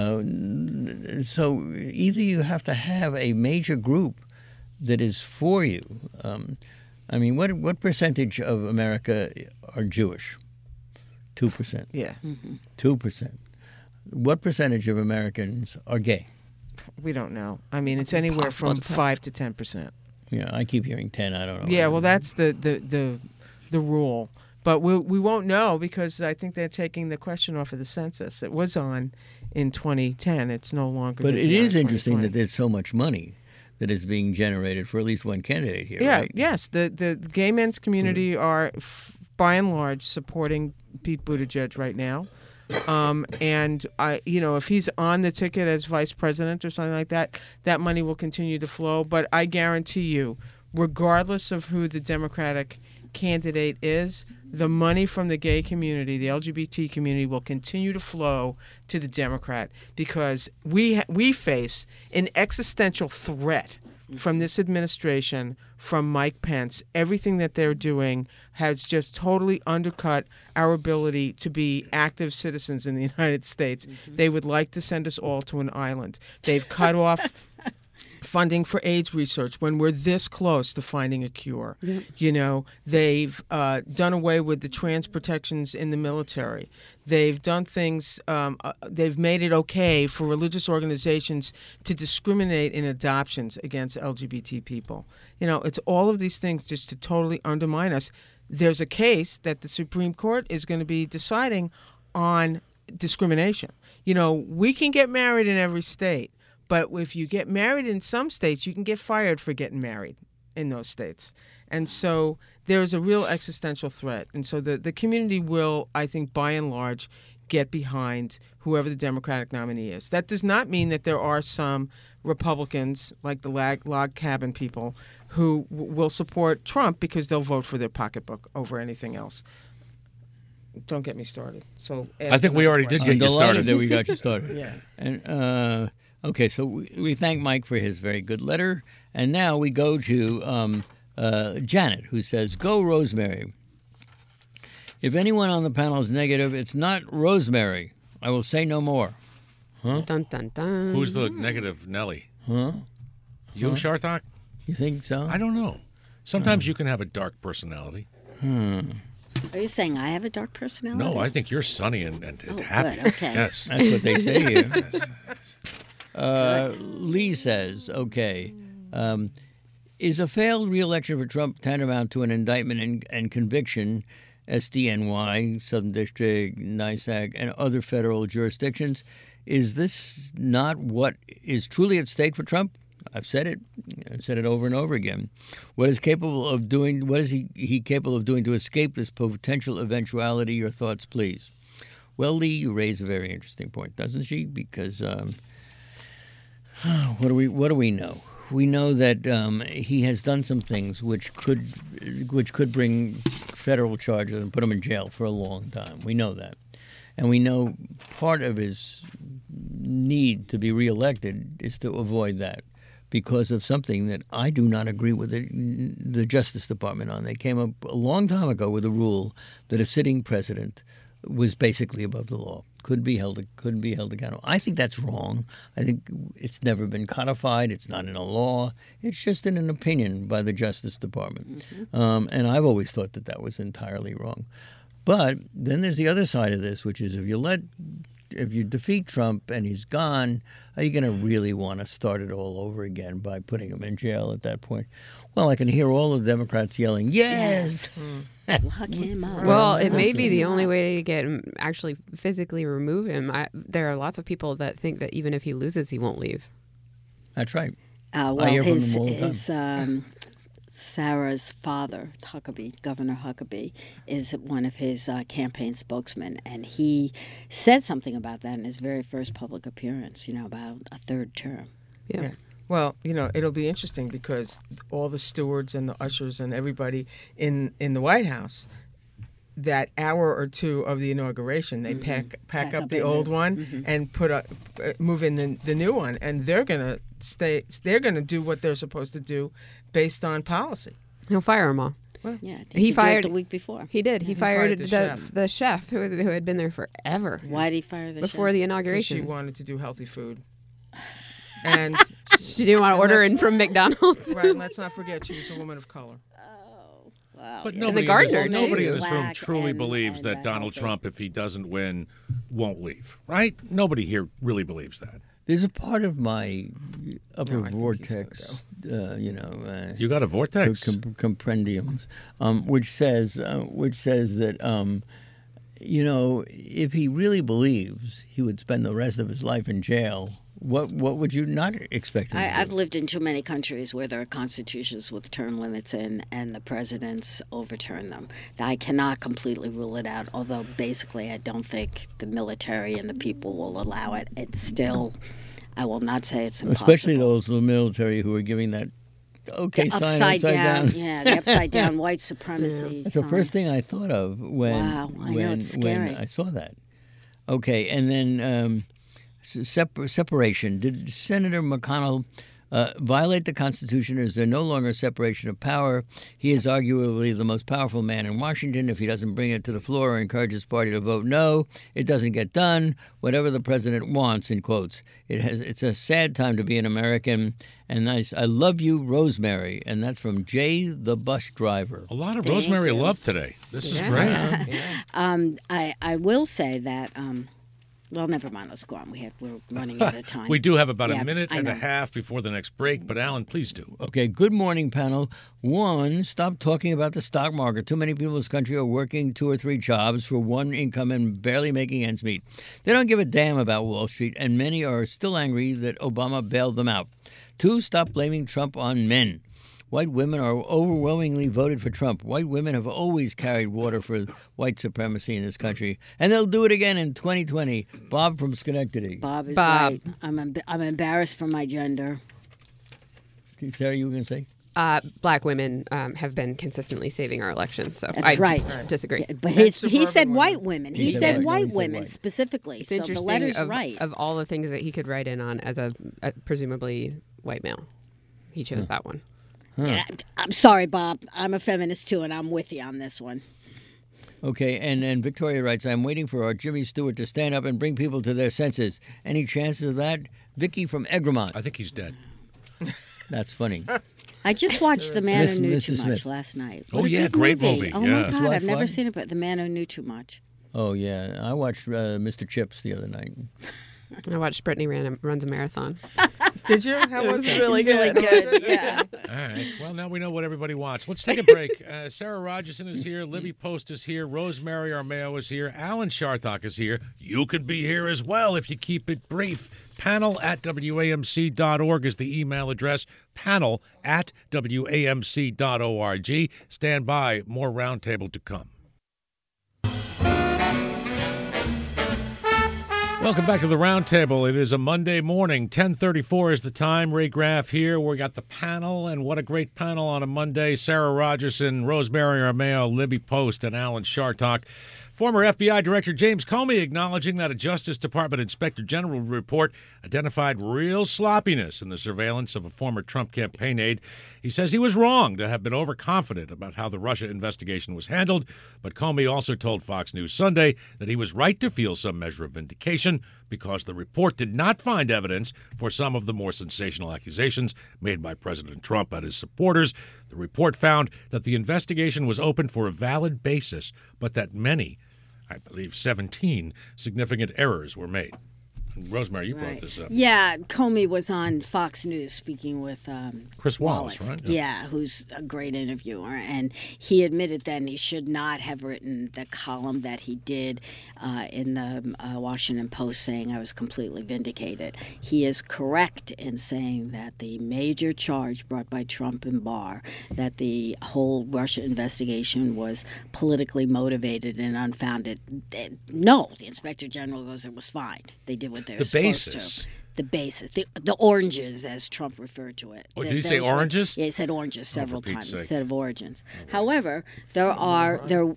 So either you have to have a major group that is for you. I mean, what percentage of America are Jewish? 2%. Yeah, 2%. What percentage of Americans are gay? we don't know. I mean, it's anywhere impossible from to tell. 5 to 10%. Yeah, I keep hearing 10. I don't know. Yeah, well, that's the rule. But we won't know because I think they're taking the question off of the census. It was on in 2010. It's no longer. But gonna it be on is interesting 2020. that there's so much money that is being generated for at least one candidate here. Yeah, right? yes. The gay men's community are, by and large, supporting Pete Buttigieg right now. And if he's on the ticket as vice president or something like that, that money will continue to flow. But I guarantee you, regardless of who the Democratic candidate is, the money from the gay community, the LGBT community, will continue to flow to the Democrat because we face an existential threat from this administration, from Mike Pence. Everything that they're doing has just totally undercut our ability to be active citizens in the United States. They would like to send us all to an island. They've cut off funding for AIDS research when we're this close to finding a cure. They've done away with the trans protections in the military. They've done things, they've made it okay for religious organizations to discriminate in adoptions against LGBT people. It's all of these things just to totally undermine us. There's a case that the Supreme Court is going to be deciding on discrimination. We can get married in every state. But if you get married in some states, you can get fired for getting married in those states. And so there's a real existential threat. And so the community will, I think, by and large, get behind whoever the Democratic nominee is. That does not mean that there are some Republicans, like the log cabin people, who will support Trump because they'll vote for their pocketbook over anything else. Don't get me started. So I think we already did get you started. That we got you started. Yeah. And okay, so we thank Mike for his very good letter, and now we go to Janet, who says, "Go Rosemary. If anyone on the panel is negative, it's not Rosemary. I will say no more." Huh? Dun dun dun. Who's the negative Nelly? Huh? You, Sharthak? You think so? I don't know. Sometimes you can have a dark personality. Are you saying I have a dark personality? No, I think you're sunny and happy. good, okay. Yes. That's what they say here. Lee says, okay, is a failed re-election for Trump tantamount to an indictment and conviction, SDNY, Southern District, NYSAC, and other federal jurisdictions? Is this not what is truly at stake for Trump? I've said it. I've said it over and over again. What is capable of doing? What is he capable of doing to escape this potential eventuality? Your thoughts, please. Well, Lee, you raise a very interesting point, doesn't she? Because what do we know? We know that he has done some things which could bring federal charges and put him in jail for a long time. We know that. And we know part of his need to be reelected is to avoid that because of something that I do not agree with the Justice Department on. They came up a long time ago with a rule that a sitting president was basically above the law, couldn't be held accountable. I think that's wrong. I think it's never been codified. It's not in a law. It's just in an opinion by the Justice Department. Mm-hmm. And I've always thought that was entirely wrong. But then there's the other side of this, which is if you defeat Trump and he's gone, are you going to really want to start it all over again by putting him in jail at that point? Well, I can hear all the Democrats yelling, yes! Lock him up. Well, it may be the only way to get him, actually physically remove him. There are lots of people that think that even if he loses, he won't leave. That's right. Well, his Sarah's father, Huckabee, Governor Huckabee, is one of his campaign spokesmen, and he said something about that in his very first public appearance, about a third term. Yeah. Well, it'll be interesting because all the stewards and the ushers and everybody in the White House, that hour or two of the inauguration, they pack up the old one and move in the new one, and they're going to do what they're supposed to do based on policy. He'll fire them all. Well, yeah, he fired the week before. He did. He fired the chef who had been there forever. Why did he fire the chef? Before the inauguration? She wanted to do healthy food. And she didn't want to order in from McDonald's. Right, and let's not forget she was a woman of color. Oh, wow. But yeah. Nobody in this room truly believes that Donald Trump, if he doesn't win, won't leave, right? Nobody here really believes that. There's a part of my upper vortex, you got a vortex? Compendiums, which says that, if he really believes he would spend the rest of his life in jail, what would you not expect him to do? I've lived in too many countries where there are constitutions with term limits in, and the presidents overturn them. I cannot completely rule it out, although basically I don't think the military and the people will allow it. It's still, I will not say it's impossible. Especially those in the military who are giving that sign upside down. Yeah, the upside down white supremacy That's sign. the first thing I thought of when I saw that. Okay, and then separation. Did Senator McConnell violate the Constitution? Is there no longer separation of power? He is arguably the most powerful man in Washington. If he doesn't bring it to the floor or encourage his party to vote no, it doesn't get done. Whatever the president wants, in quotes. It's a sad time to be an American. And nice. I love you, Rosemary. And that's from Jay the bus driver. A lot of Rosemary love today. This is great. I will say that... well, never mind. Let's go on. We're running out of time. We do have about a minute and a half before the next break, but Alan, please do. Okay, good morning, panel. One, stop talking about the stock market. Too many people in this country are working 2 or 3 jobs for one income and barely making ends meet. They don't give a damn about Wall Street, and many are still angry that Obama bailed them out. 2, stop blaming Trump on men. White women are overwhelmingly voted for Trump. White women have always carried water for white supremacy in this country, and they'll do it again in 2020. Bob from Schenectady. Bob is right. I'm embarrassed for my gender. Sarah, you were going to say? Black women have been consistently saving our elections, so That's right. Disagree. Yeah, but he said white women. He said white women specifically. It's so interesting the letter's right. Of all the things that he could write in on as a presumably white male, he chose that one. Huh. I'm sorry, Bob. I'm a feminist, too, and I'm with you on this one. Okay, and Victoria writes, I'm waiting for our Jimmy Stewart to stand up and bring people to their senses. Any chances of that? Vicky from Egremont. I think he's dead. That's funny. I just watched The Man Who Knew Too Much last night. What great movie. Oh, my God, I've never seen it, but The Man Who Knew Too Much. Oh, yeah. I watched Mr. Chips the other night. I watched Brittany Runs a Marathon. Did you? How was it? really good. Yeah. All right. Well, now we know what everybody wants. Let's take a break. Sarah Rogerson is here. Libby Post is here. Rosemary Armao is here. Alan Chartock is here. You could be here as well if you keep it brief. Panel@WAMC.org is the email address. Panel@WAMC.org. Stand by. More roundtable to come. Welcome back to the Roundtable. It is a Monday morning. 10:34 is the time. Ray Graff here. We got the panel, and what a great panel on a Monday. Sarah Rogerson, Rosemary Armao, Libby Post, and Alan Chartock. Former FBI Director James Comey acknowledging that a Justice Department Inspector General report identified real sloppiness in the surveillance of a former Trump campaign aide. He says he was wrong to have been overconfident about how the Russia investigation was handled, but Comey also told Fox News Sunday that he was right to feel some measure of vindication because the report did not find evidence for some of the more sensational accusations made by President Trump and his supporters. The report found that the investigation was open for a valid basis, but that many, I believe 17, significant errors were made. And Rosemary, you brought this up. Yeah, Comey was on Fox News speaking with Chris Wallace, right? Yeah, who's a great interviewer. And he admitted then he should not have written the column that he did in the Washington Post saying I was completely vindicated. He is correct in saying that the major charge brought by Trump and Barr, that the whole Russia investigation was politically motivated and unfounded. No, the Inspector General goes, it was fine. They did what they were supposed to. The basis, the oranges, as Trump referred to it. Oh, did he say oranges? Yeah, he said oranges several times instead of origins. However, there are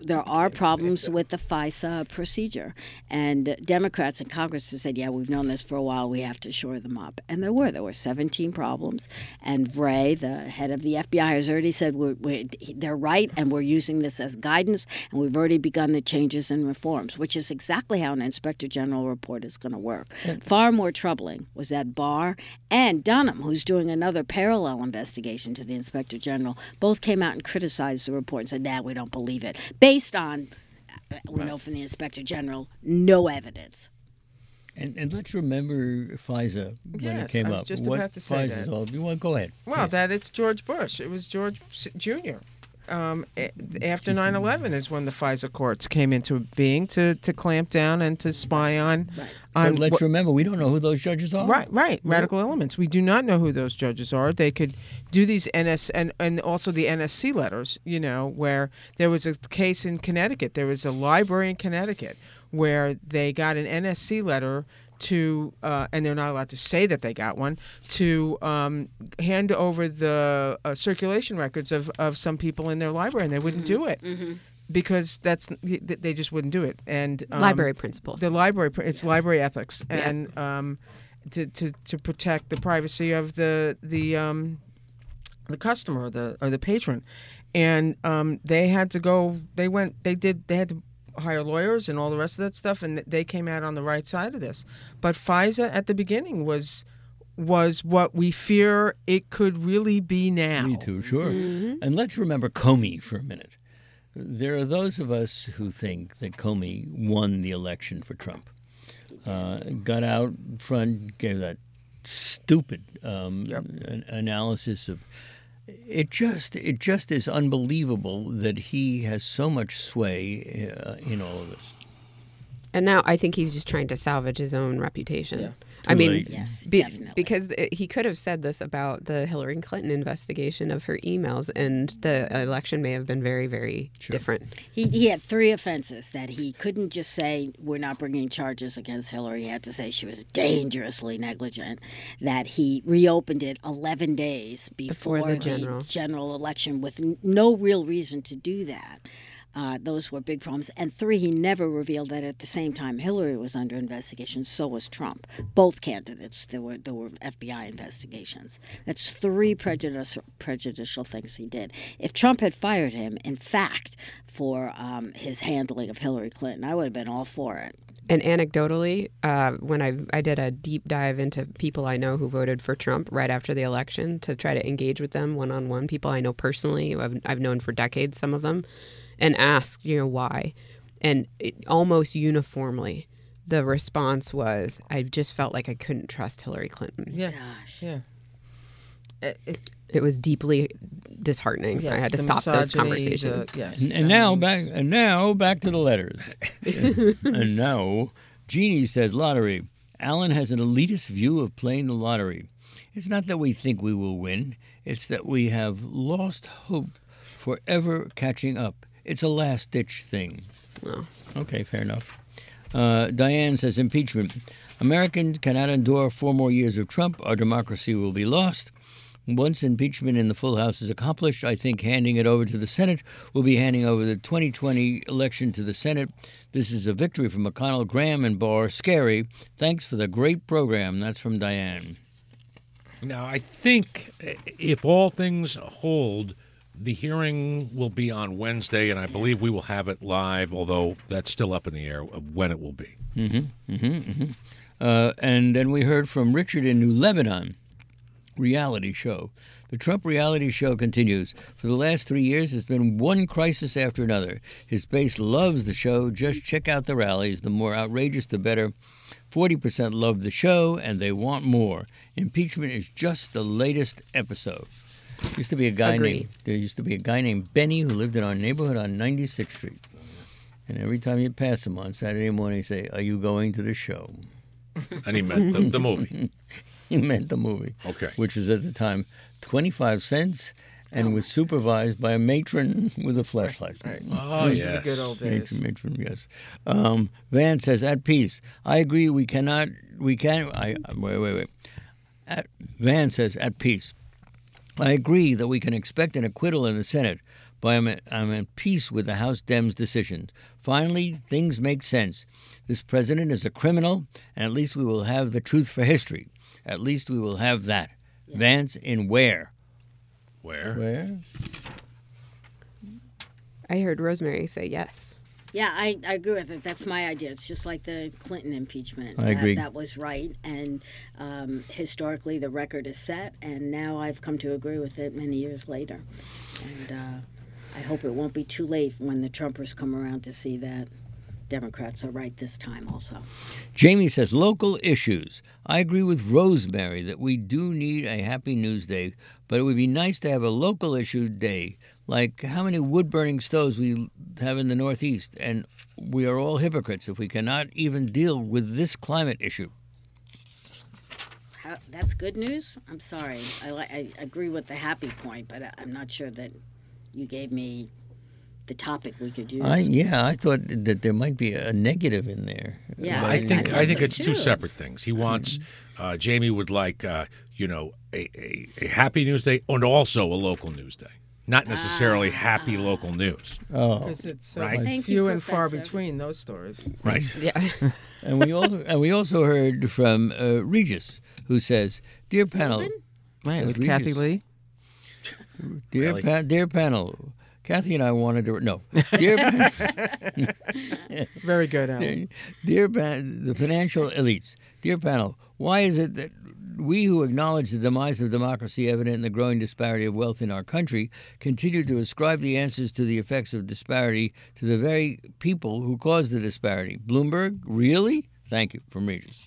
problems with the FISA procedure, and Democrats in Congress have said, "Yeah, we've known this for a while. We have to shore them up." And there were 17 problems, and Wray, the head of the FBI, has already said they're right, and we're using this as guidance, and we've already begun the changes and reforms, which is exactly how an Inspector General report is going to work. Far more troubling was that Barr and Dunham, who's doing another parallel investigation to the Inspector General, both came out and criticized the report and said, "Nah, we don't believe it," based on, we know from the Inspector General, no evidence. And let's remember FISA when it came up. I was just about to say that. You want to go ahead? Well, that it's George Bush. It was George Jr. After 9/11 is when the FISA courts came into being to clamp down and to spy on. But let's remember, we don't know who those judges are. Right. Radical elements. We do not know who those judges are. They could do these and also the NSC letters. Where there was a case in Connecticut. There was a library in Connecticut where they got an NSC letter to, and they're not allowed to say that they got one, to hand over the circulation records of some people in their library, and they wouldn't do it. Because they just wouldn't do it. And library principles. The library, it's library ethics, and to protect the privacy of the customer or the patron, and they had to go. They had to hire lawyers and all the rest of that stuff, and they came out on the right side of this. But FISA at the beginning was what we fear it could really be now. Me too, sure. And let's remember Comey for a minute. There are those of us who think that Comey won the election for Trump. Got out front, gave that stupid analysis of. It just is unbelievable that he has so much sway in all of this. And now I think he's just trying to salvage his own reputation. Yeah. I mean, yes, definitely. Because he could have said this about the Hillary Clinton investigation of her emails, and the election may have been very, very different. He had 3 offenses that he couldn't just say, we're not bringing charges against Hillary. He had to say she was dangerously negligent, that he reopened it 11 days before the general election with no real reason to do that. Those were big problems. And 3, he never revealed that at the same time Hillary was under investigation, so was Trump. Both candidates, there were FBI investigations. That's 3 prejudicial things he did. If Trump had fired him, in fact, for his handling of Hillary Clinton, I would have been all for it. And anecdotally, when I did a deep dive into people I know who voted for Trump right after the election to try to engage with them one-on-one, people I know personally, who I've known for decades, some of them, and asked, why. And almost uniformly, the response was, I just felt like I couldn't trust Hillary Clinton. Yeah. Gosh. Yeah. It was deeply disheartening. Yes, I had to the stop those misogyny, conversations. yes. And now back to the letters. And now, Jeannie says lottery. Alan has an elitist view of playing the lottery. It's not that we think we will win. It's that we have lost hope for ever catching up. It's a last-ditch thing. Well, Okay, fair enough. Diane says impeachment. Americans cannot endure 4 more years of Trump. Our democracy will be lost. Once impeachment in the full House is accomplished, I think handing it over to the Senate will be handing over the 2020 election to the Senate. This is a victory for McConnell, Graham, and Barr. Scary. Thanks for the great program. That's from Diane. Now, I think if all things hold, the hearing will be on Wednesday, and I believe we will have it live, although that's still up in the air when it will be. And then we heard from Richard in New Lebanon. Reality show. The Trump reality show continues. For the last 3 years, it's been one crisis after another. His base loves the show. Just check out the rallies. The more outrageous, the better. 40% love the show, and they want more. Impeachment is just the latest episode. There used to be a guy named Benny who lived in our neighborhood on 96th Street. And every time you'd pass him on Saturday morning, he'd say, "Are you going to the show?" And he meant the movie. He meant the movie. Okay. Which was at the time 25 cents and was supervised by a matron with a flashlight. Right. Oh, Those yes. are the good old days. Matron, yes. Van says, at peace. I agree Van says, at peace. I agree that we can expect an acquittal in the Senate, but I'm at peace with the House Dems' decisions. Finally, things make sense. This president is a criminal, and at least we will have the truth for history. At least we will have that. Yes. Vance in where? Where? I heard Rosemary say yes. Yeah, I agree with it. That's my idea. It's just like the Clinton impeachment. I agree. That was right. And historically, the record is set. And now I've come to agree with it many years later. And I hope it won't be too late when the Trumpers come around to see that Democrats are right this time also. Jamie says, local issues. I agree with Rosemary that we do need a Happy News Day, but it would be nice to have a local issue day, like how many wood-burning stoves we have in the Northeast, and we are all hypocrites if we cannot even deal with this climate issue. That's good news? I'm sorry. I agree with the happy point, but I'm not sure that you gave me the topic we could use. I thought that there might be a negative in there. Yeah, I think it's too. two separate things. He wants Jamie would like a Happy News Day and also a local news day, not necessarily happy local news. Oh, Because it's Right. Thank few you, and far Professor. between those stories. Right. Yeah. and we also heard from Regis, who says, "Dear panel, Right, Says with Kathy Regis. Lee. Dear panel, Kathy and I wanted to no, dear Very good, Alan. the financial elites, dear panel, why is it that we who acknowledge the demise of democracy evident in the growing disparity of wealth in our country continue to ascribe the answers to the effects of disparity to the very people who cause the disparity? Bloomberg, really? Thank you, from Regis.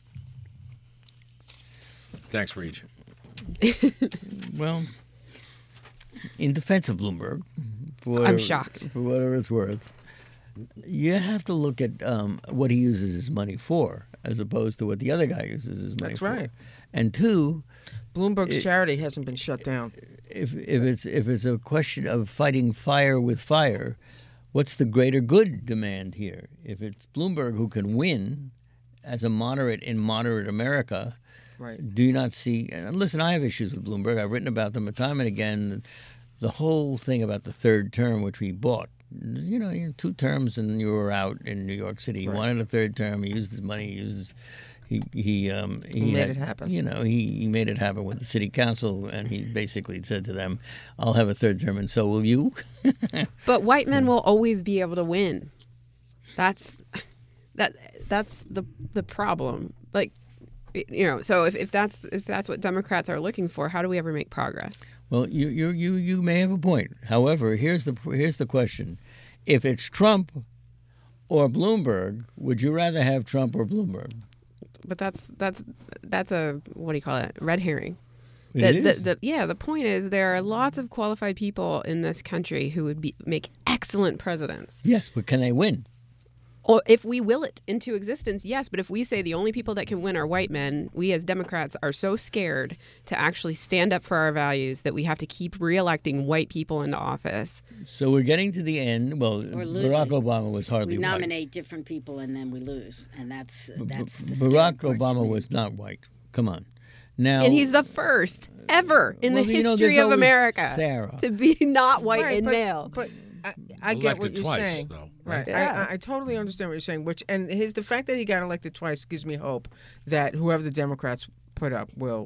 Thanks, Reg. Well, in defense of Bloomberg, I'm shocked. For whatever it's worth, you have to look at what he uses his money for, as opposed to what the other guy uses his money for. That's right. And two, Bloomberg's charity hasn't been shut down. if it's a question of fighting fire with fire, what's the greater good demand here? If it's Bloomberg who can win as a moderate in moderate America. Right. Do you not see? And listen, I have issues with Bloomberg. I've written about them time and again. The whole thing about the third term, which we bought, 2 terms and you were out in New York City. He wanted a third term. He used his money. He made it happen. He made it happen with the city council, and he basically said to them, "I'll have a third term, and so will you." But white men will always be able to win. That's the problem. Like, so if that's what Democrats are looking for, how do we ever make progress? Well, you may have a point. However, here's the question: if it's Trump or Bloomberg, would you rather have Trump or Bloomberg? But that's a, what do you call it? Red herring. It is? The point is there are lots of qualified people in this country who would make excellent presidents. Yes, but can they win? Or if we will it into existence, yes. But if we say the only people that can win are white men, we as Democrats are so scared to actually stand up for our values that we have to keep reelecting white people into office. So we're getting to the end. Well, Barack Obama was hardly We white. nominate different people and then we lose, and that's the Barack scary part to Obama me. was not white. Come on. Now, And he's the first ever in the Well, you know, history there's of always America Sarah. to be not white Right, and but- male. But I get what Elected you're twice, saying. though, Right. Yeah. I totally understand what you're saying. The fact that he got elected twice gives me hope that whoever the Democrats put up will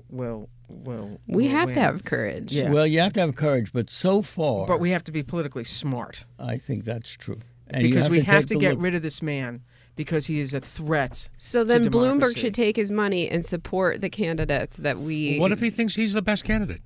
We have win. to have courage. Yeah. Well, you have to have courage, but so far, But we have to be politically smart I think that's true. And you because we have take to a get look- rid of this man because he is a threat. So to then Bloomberg democracy. should take his money and support the candidates that we. What if he thinks he's the best candidate?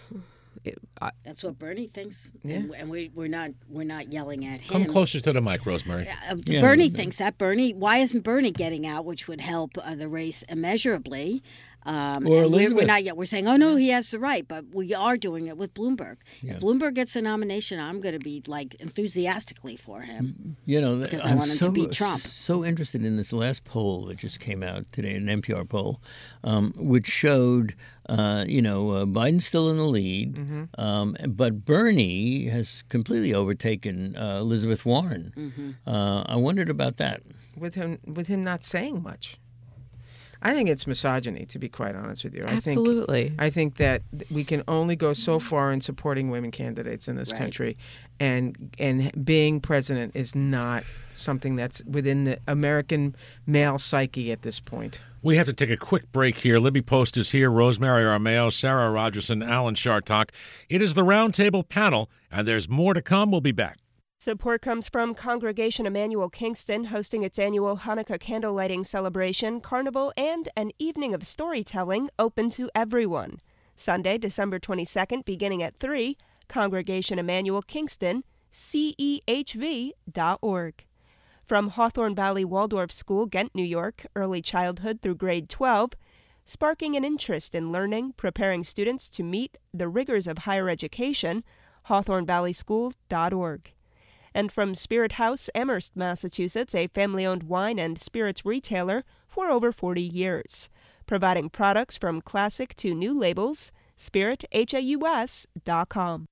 That's what Bernie thinks, Yeah. and we're not yelling at him. Come closer to the mic, Rosemary. Yeah. Bernie thinks that. Why isn't Bernie getting out, which would help the race immeasurably? And we're Elizabeth. not yet. We're saying, oh no, he has the right, but we are doing it with Bloomberg. If Bloomberg gets a nomination, I'm going to be enthusiastically for him. You know, Because I I'm want him to so, beat Trump. So interested in this last poll that just came out today, an NPR poll, which showed, Biden's still in the lead, but Bernie has completely overtaken Elizabeth Warren. I wondered about that. with him not saying much. I think it's misogyny, to be quite honest with you. Absolutely. I think that we can only go so far in supporting women candidates in this Right. country, and being president is not something that's within the American male psyche at this point. We have to take a quick break here. Libby Post is here, Rosemary Armao, Sarah Rogerson, Alan Chartock. It is the Roundtable panel, and there's more to come. We'll be back. Support comes from Congregation Emmanuel Kingston, hosting its annual Hanukkah candle lighting celebration, carnival, and an evening of storytelling open to everyone. Sunday, December 22nd, beginning at 3, Congregation Emmanuel Kingston, CEHV.org. From Hawthorne Valley Waldorf School, Ghent, New York, early childhood through grade 12, sparking an interest in learning, preparing students to meet the rigors of higher education, hawthornvalleyschool.org. And from Spirit House, Amherst, Massachusetts, a family-owned wine and spirits retailer for over 40 years, providing products from classic to new labels, spirithaus.com.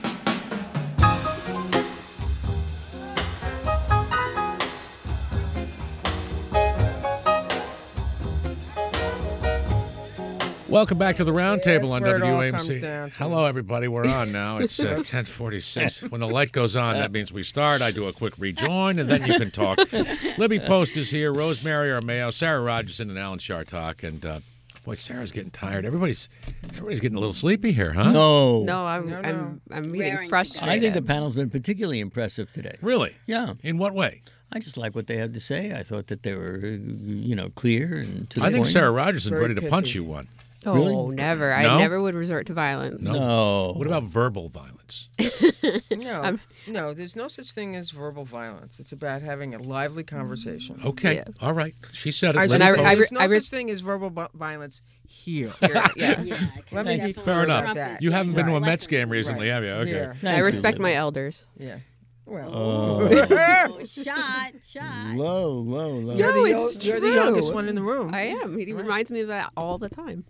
Welcome back to the Roundtable on where it all comes WAMC. down to. Hello, everybody. We're on now. It's 10:46. When the light goes on, that means we start. I do a quick rejoin, and then you can talk. Libby Post is here, Rosemary Armao, Sarah Rogerson, and Alan Chartock. And boy, Sarah's getting tired. Everybody's getting a little sleepy here, huh? No. No, I'm Raring getting to frustrated. I think the panel's been particularly impressive today. Really? Yeah. In what way? I just like what they had to say. I thought that they were, clear and to the I think point. Sarah Rogerson's Very ready to punch pithy. you one. Oh, Really? never. No? I never would resort to violence. No. What about verbal violence? No, there's no such thing as verbal violence. It's about having a lively conversation. Okay. Yeah. All right. She said it. I Libby should Post. say there's no I such thing as verbal violence here. Yeah. Yeah, Let me be Fair enough. that. You haven't been to a Mets game Right. recently, have you? Okay. Here. Thank I you, respect Libby. my elders. Yeah. Well, Oh, shot. Low. No, it's you're the true. youngest one in the room. I am. He reminds me of that all the time.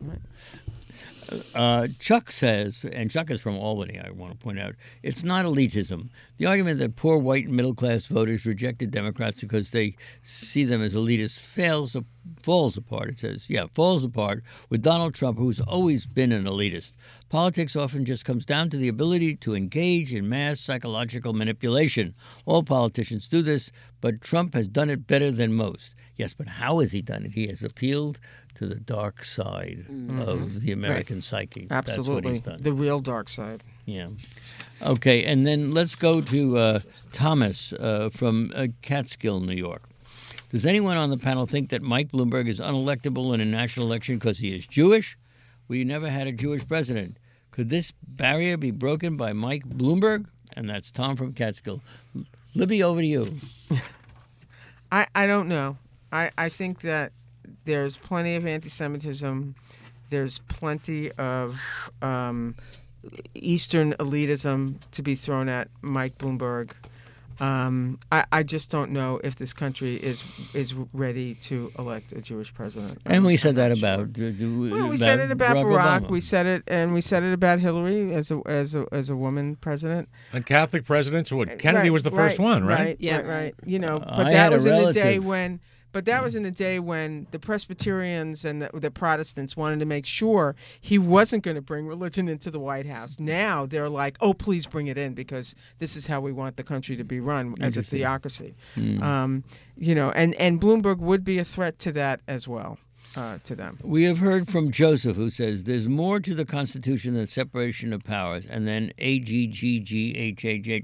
Chuck says, and Chuck is from Albany, I want to point out, it's not elitism. The argument that poor white middle-class voters rejected Democrats because they see them as elitists falls apart, it says. Yeah, falls apart with Donald Trump, who's always been an elitist. Politics often just comes down to the ability to engage in mass psychological manipulation. All politicians do this, but Trump has done it better than most. Yes, but how has he done it? He has appealed to the dark side of the American psyche. Absolutely. That's what he's done. The real dark side. Yeah. Okay, and then let's go to Thomas from Catskill, New York. Does anyone on the panel think that Mike Bloomberg is unelectable in a national election because he is Jewish? We never had a Jewish president. Could this barrier be broken by Mike Bloomberg? And that's Tom from Catskill. Libby, over to you. I don't know. I think that there's plenty of anti-Semitism. There's plenty of Eastern elitism to be thrown at Mike Bloomberg. I just don't know if this country is ready to elect a Jewish president. And we said that sure. about we said it about Barack. Obama. We said it about Hillary as a woman president. And Catholic presidents, Kennedy was the first one, right? Right. You know, but I that had a was in the day relative. when. But that was in the day when the Presbyterians and the Protestants wanted to make sure he wasn't going to bring religion into the White House. Now they're like, oh, please bring it in because this is how we want the country to be run as a theocracy. You know, and Bloomberg would be a threat to that as well. To them. We have heard from Joseph, who says there's more to the Constitution than separation of powers, and then AGGGHHH.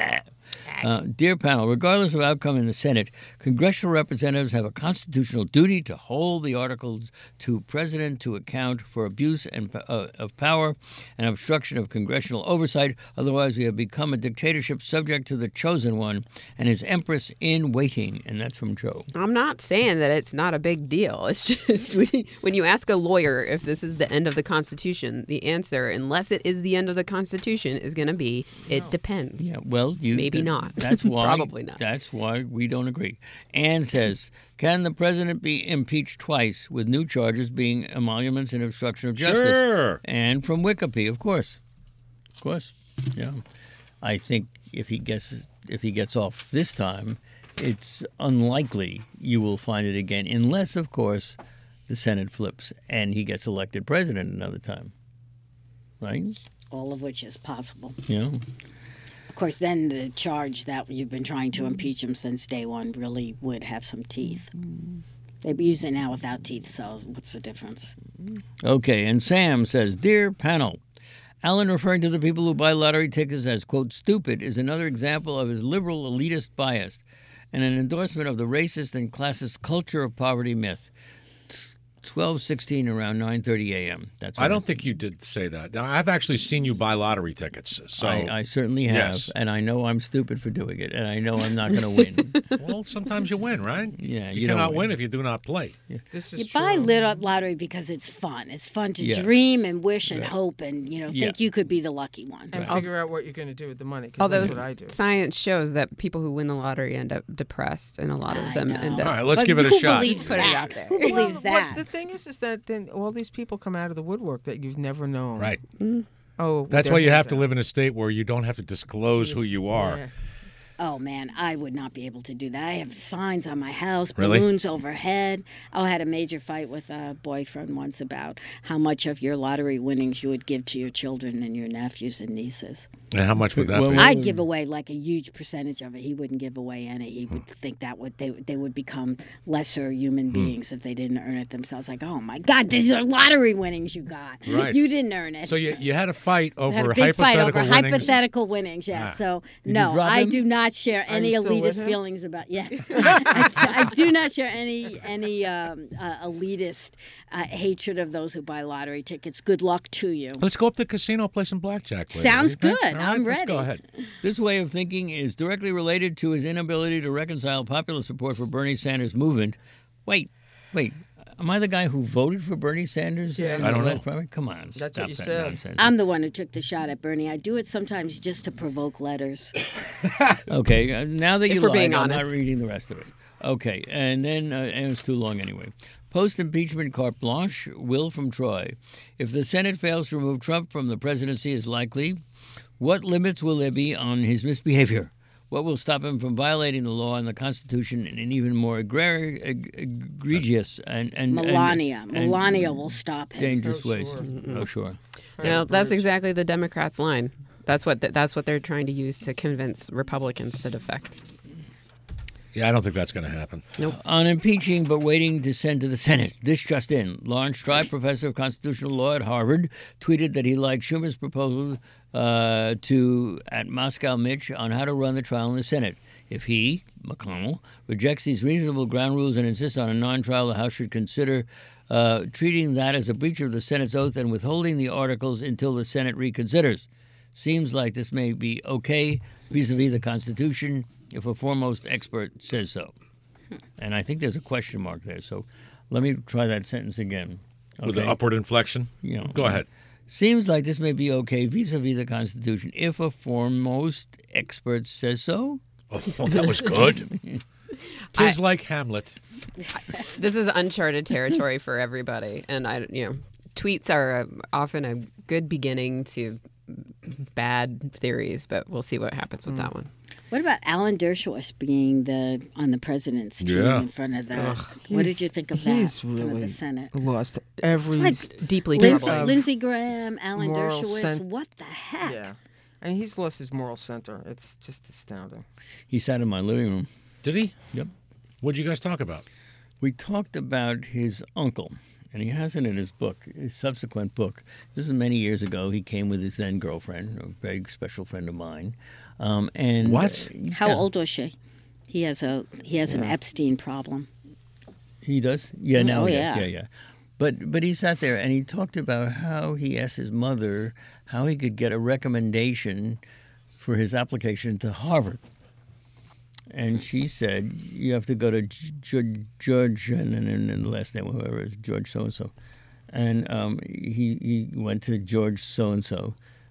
Dear panel, regardless of outcome in the Senate, congressional representatives have a constitutional duty to hold the articles to president to account for abuse of power and obstruction of congressional oversight. Otherwise, we have become a dictatorship subject to the chosen one and his empress in waiting. And that's from Joe. I'm not saying that it's not a big deal. It's just when you ask a lawyer if this is the end of the Constitution, the answer, unless it is the end of the Constitution, is going to be it depends. Yeah, well, maybe not. That's why. Probably not. That's why we don't agree. Anne says, can the president be impeached twice with new charges being emoluments and obstruction of justice? Sure. And from Wikipedia, of course. Of course. Yeah. I think if he gets off this time, it's unlikely you will find it again, unless, of course, the Senate flips and he gets elected president another time. Right? All of which is possible. Yeah. Of course, then the charge that you've been trying to impeach him since day one really would have some teeth. They use it now without teeth, so what's the difference? Okay, and Sam says, Dear panel, Alan referring to the people who buy lottery tickets as, quote, stupid is another example of his liberal elitist bias and an endorsement of the racist and classist culture of poverty myth. 12:16 around 9:30 a.m. That's. I don't think you did say that. Now, I've actually seen you buy lottery tickets. So I certainly have, yes. And I know I'm stupid for doing it, and I know I'm not going to win. Well, sometimes you win, right? Yeah, you cannot win if you do not play. Yeah. This is You true. buy lottery because it's fun. It's fun to Yeah. dream and wish and hope and Yeah. think you could be the lucky one. and figure out what you're going to do with the money. 'Cause Although that's what I do. science shows that people who win the lottery end up depressed, and a lot of them end All up. right, let's But give it a who shot. believes Put it that? out there. Who believes that? The thing is that then all these people come out of the woodwork that you've never known. Right. Oh, with That's their why you hands have to out. live in a state where you don't have to disclose who you are. Yeah. Oh, man, I would not be able to do that. I have signs on my house, Really? balloons overhead. I had a major fight with a boyfriend once about how much of your lottery winnings you would give to your children and your nephews and nieces. And how much would that Well, be? I'd give away like a huge percentage of it. He wouldn't give away any. He would think that they would become lesser human beings if they didn't earn it themselves. Like, oh my God, these are lottery winnings you got. Right. You didn't earn it. So you had a fight We had over a big fight hypothetical over winnings. hypothetical winnings. Yes. Ah. So Did you no, drop I him? do not share any you still with elitist him? feelings about. Yes, I do not share any elitist hatred of those who buy lottery tickets. Good luck to you. Let's go up to the casino, play some blackjack. Later. Sounds What do you think? good. All right, I'm let's go ready. ahead. This way of thinking is directly related to his inability to reconcile popular support for Bernie Sanders' movement. Wait. Am I the guy who voted for Bernie Sanders? Yeah. I don't know. Primary? Come on. That's stop what you that said. nonsense. I'm the one who took the shot at Bernie. I do it sometimes just to provoke letters. Okay, now that If you we're lied, being I'm not honest. reading the rest of it. Okay, and then and it's too long anyway. Post-impeachment carte blanche, Will from Troy. If the Senate fails to remove Trump from the presidency is likely, what limits will there be on his misbehavior? What will stop him from violating the law and the Constitution in an even more egregious and Melania will stop him. dangerous Oh, ways? sure. Oh, sure. That's exactly the Democrats' line. That's what they're trying to use to convince Republicans to defect. Yeah, I don't think that's going to happen. On impeaching but waiting to send to the Senate. This just in. Lawrence Tribe, professor of constitutional law at Harvard, tweeted that he liked Schumer's proposal at Moscow Mitch on how to run the trial in the Senate. If he, McConnell, rejects these reasonable ground rules and insists on a non-trial, the House should consider treating that as a breach of the Senate's oath and withholding the articles until the Senate reconsiders. Seems like this may be okay vis-a-vis the Constitution if a foremost expert says so. And I think there's a question mark there. So let me try that sentence again. With an upward inflection? You know, Go ahead. Seems like this may be okay vis-a-vis the Constitution if a foremost expert says so. Oh, that was good. 'Tis like Hamlet. This is uncharted territory for everybody, and tweets are often a good beginning to bad theories, but we'll see what happens with that one. What about Alan Dershowitz being on the president's team in front of the? What did you think of that? He's in front of really the Senate. lost every. It's like Deeply troubling. Lindsey Graham, Alan moral Dershowitz. What the heck? Yeah, I mean, he's lost his moral center. It's just astounding. He sat in my living room. Did he? Yep. What'd you guys talk about? We talked about his uncle, and he has it in his book, his subsequent book. This is many years ago. He came with his then girlfriend, a very special friend of mine. And What? How old was she? He has an Epstein problem. He does? Yeah, now Oh, he yeah. does. Yeah. But he sat there and he talked about how he asked his mother how he could get a recommendation for his application to Harvard. And she said, you have to go to George, and the last name, whoever it is, George so-and-so. And he went to George so-and-so.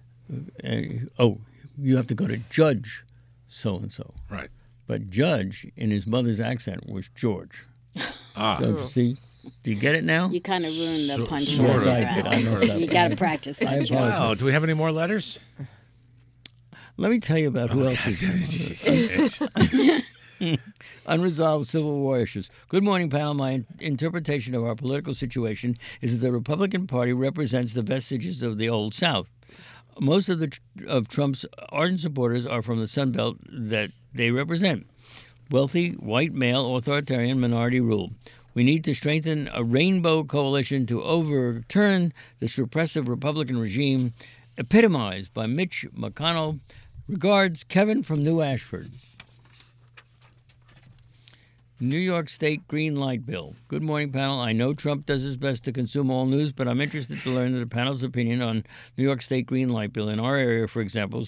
You have to go to Judge so-and-so. Right. But Judge, in his mother's accent, was George. Don't you see? Do you get it now? You kind of ruined the punch. sort of. Yes, I did. I messed up. You got to practice I that. apologize. Wow. Do we have any more letters? Let me tell you about who else is unresolved Civil War issues. Good morning, panel. My interpretation of our political situation is that the Republican Party represents the vestiges of the Old South. Most of Trump's ardent supporters are from the Sun Belt that they represent. Wealthy, white male, authoritarian minority rule. We need to strengthen a rainbow coalition to overturn this repressive Republican regime, epitomized by Mitch McConnell. Regards, Kevin from New Ashford. New York State Green Light Bill. Good morning, panel. I know Trump does his best to consume all news, but I'm interested to learn the panel's opinion on New York State Green Light Bill. In our area, for example,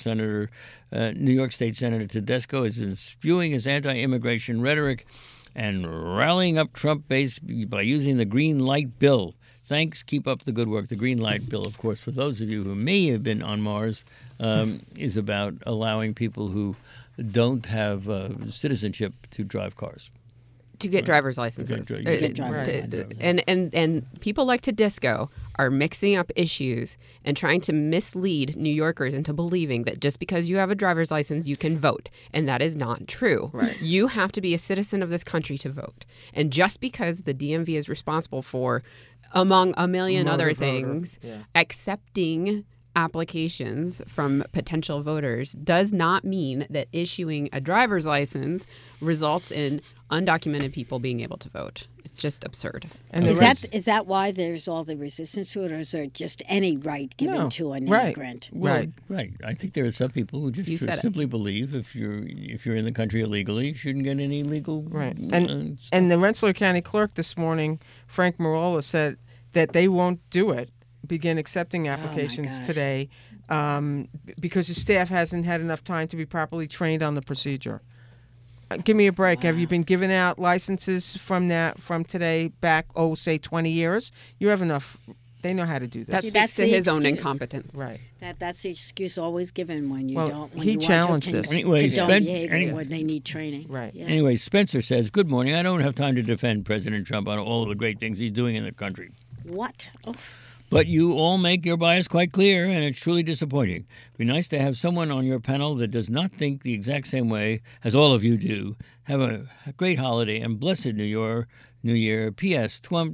New York State Senator Tedesco has been spewing his anti-immigration rhetoric and rallying up Trump base by using the Green Light Bill. Thanks. Keep up the good work. The Green Light Bill, of course, for those of you who may have been on Mars, is about allowing people who don't have citizenship to drive cars. To get driver's licenses. To get driver's licenses. And people like Tedesco are mixing up issues and trying to mislead New Yorkers into believing that just because you have a driver's license, you can vote. And that is not true. Right. You have to be a citizen of this country to vote. And just because the DMV is responsible for, among a million other things, accepting applications from potential voters does not mean that issuing a driver's license results in undocumented people being able to vote. It's just absurd. And Is that why there's all the resistance to it, or is there just any right given to an immigrant? Right. I think there are some people who just simply believe if you're in the country illegally, you shouldn't get any legal. Right. And the Rensselaer County Clerk this morning, Frank Marola, said that they won't do it. Begin accepting applications today because his staff hasn't had enough time to be properly trained on the procedure. Give me a break. Wow. Have you been giving out licenses from today back, say 20 years? You have enough. They know how to do this. That's to his own incompetence. Right. That's the excuse always given when you don't. When he you challenged want this. Anyway, when they need training. Right. Yeah. Anyway, Spencer says, good morning. I don't have time to defend President Trump on all of the great things he's doing in the country. What? Oh. But you all make your bias quite clear, and it's truly disappointing. It'd be nice to have someone on your panel that does not think the exact same way as all of you do. Have a great holiday and blessed New Year. P.S. Trump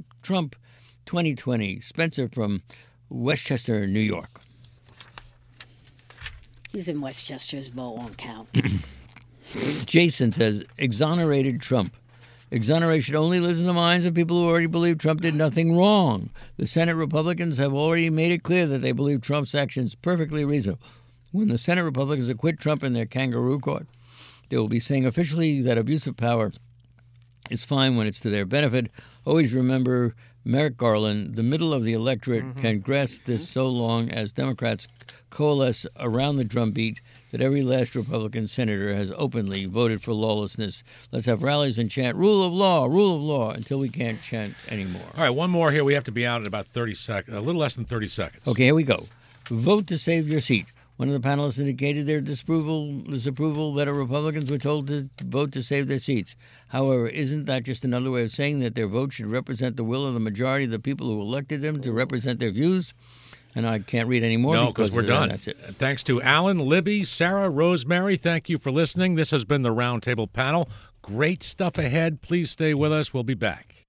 2020. Spencer from Westchester, New York. He's in Westchester. His vote won't count. Jason says, exonerated Trump. Exoneration only lives in the minds of people who already believe Trump did nothing wrong. The Senate Republicans have already made it clear that they believe Trump's actions perfectly reasonable. When the Senate Republicans acquit Trump in their kangaroo court, they will be saying officially that abuse of power is fine when it's to their benefit. Always remember Merrick Garland, the middle of the electorate can grasp this so long as Democrats coalesce around the drumbeat that every last Republican senator has openly voted for lawlessness. Let's have rallies and chant rule of law, until we can't chant anymore. All right, one more here. We have to be out in about 30 seconds, a little less than 30 seconds. Okay, here we go. Vote to save your seat. One of the panelists indicated their disapproval that Republicans were told to vote to save their seats. However, isn't that just another way of saying that their vote should represent the will of the majority of the people who elected them to represent their views? And I can't read any more. No, because we're done. That's it. Thanks to Alan, Libby, Sarah, Rosemary. Thank you for listening. This has been the Roundtable Panel. Great stuff ahead. Please stay with us. We'll be back.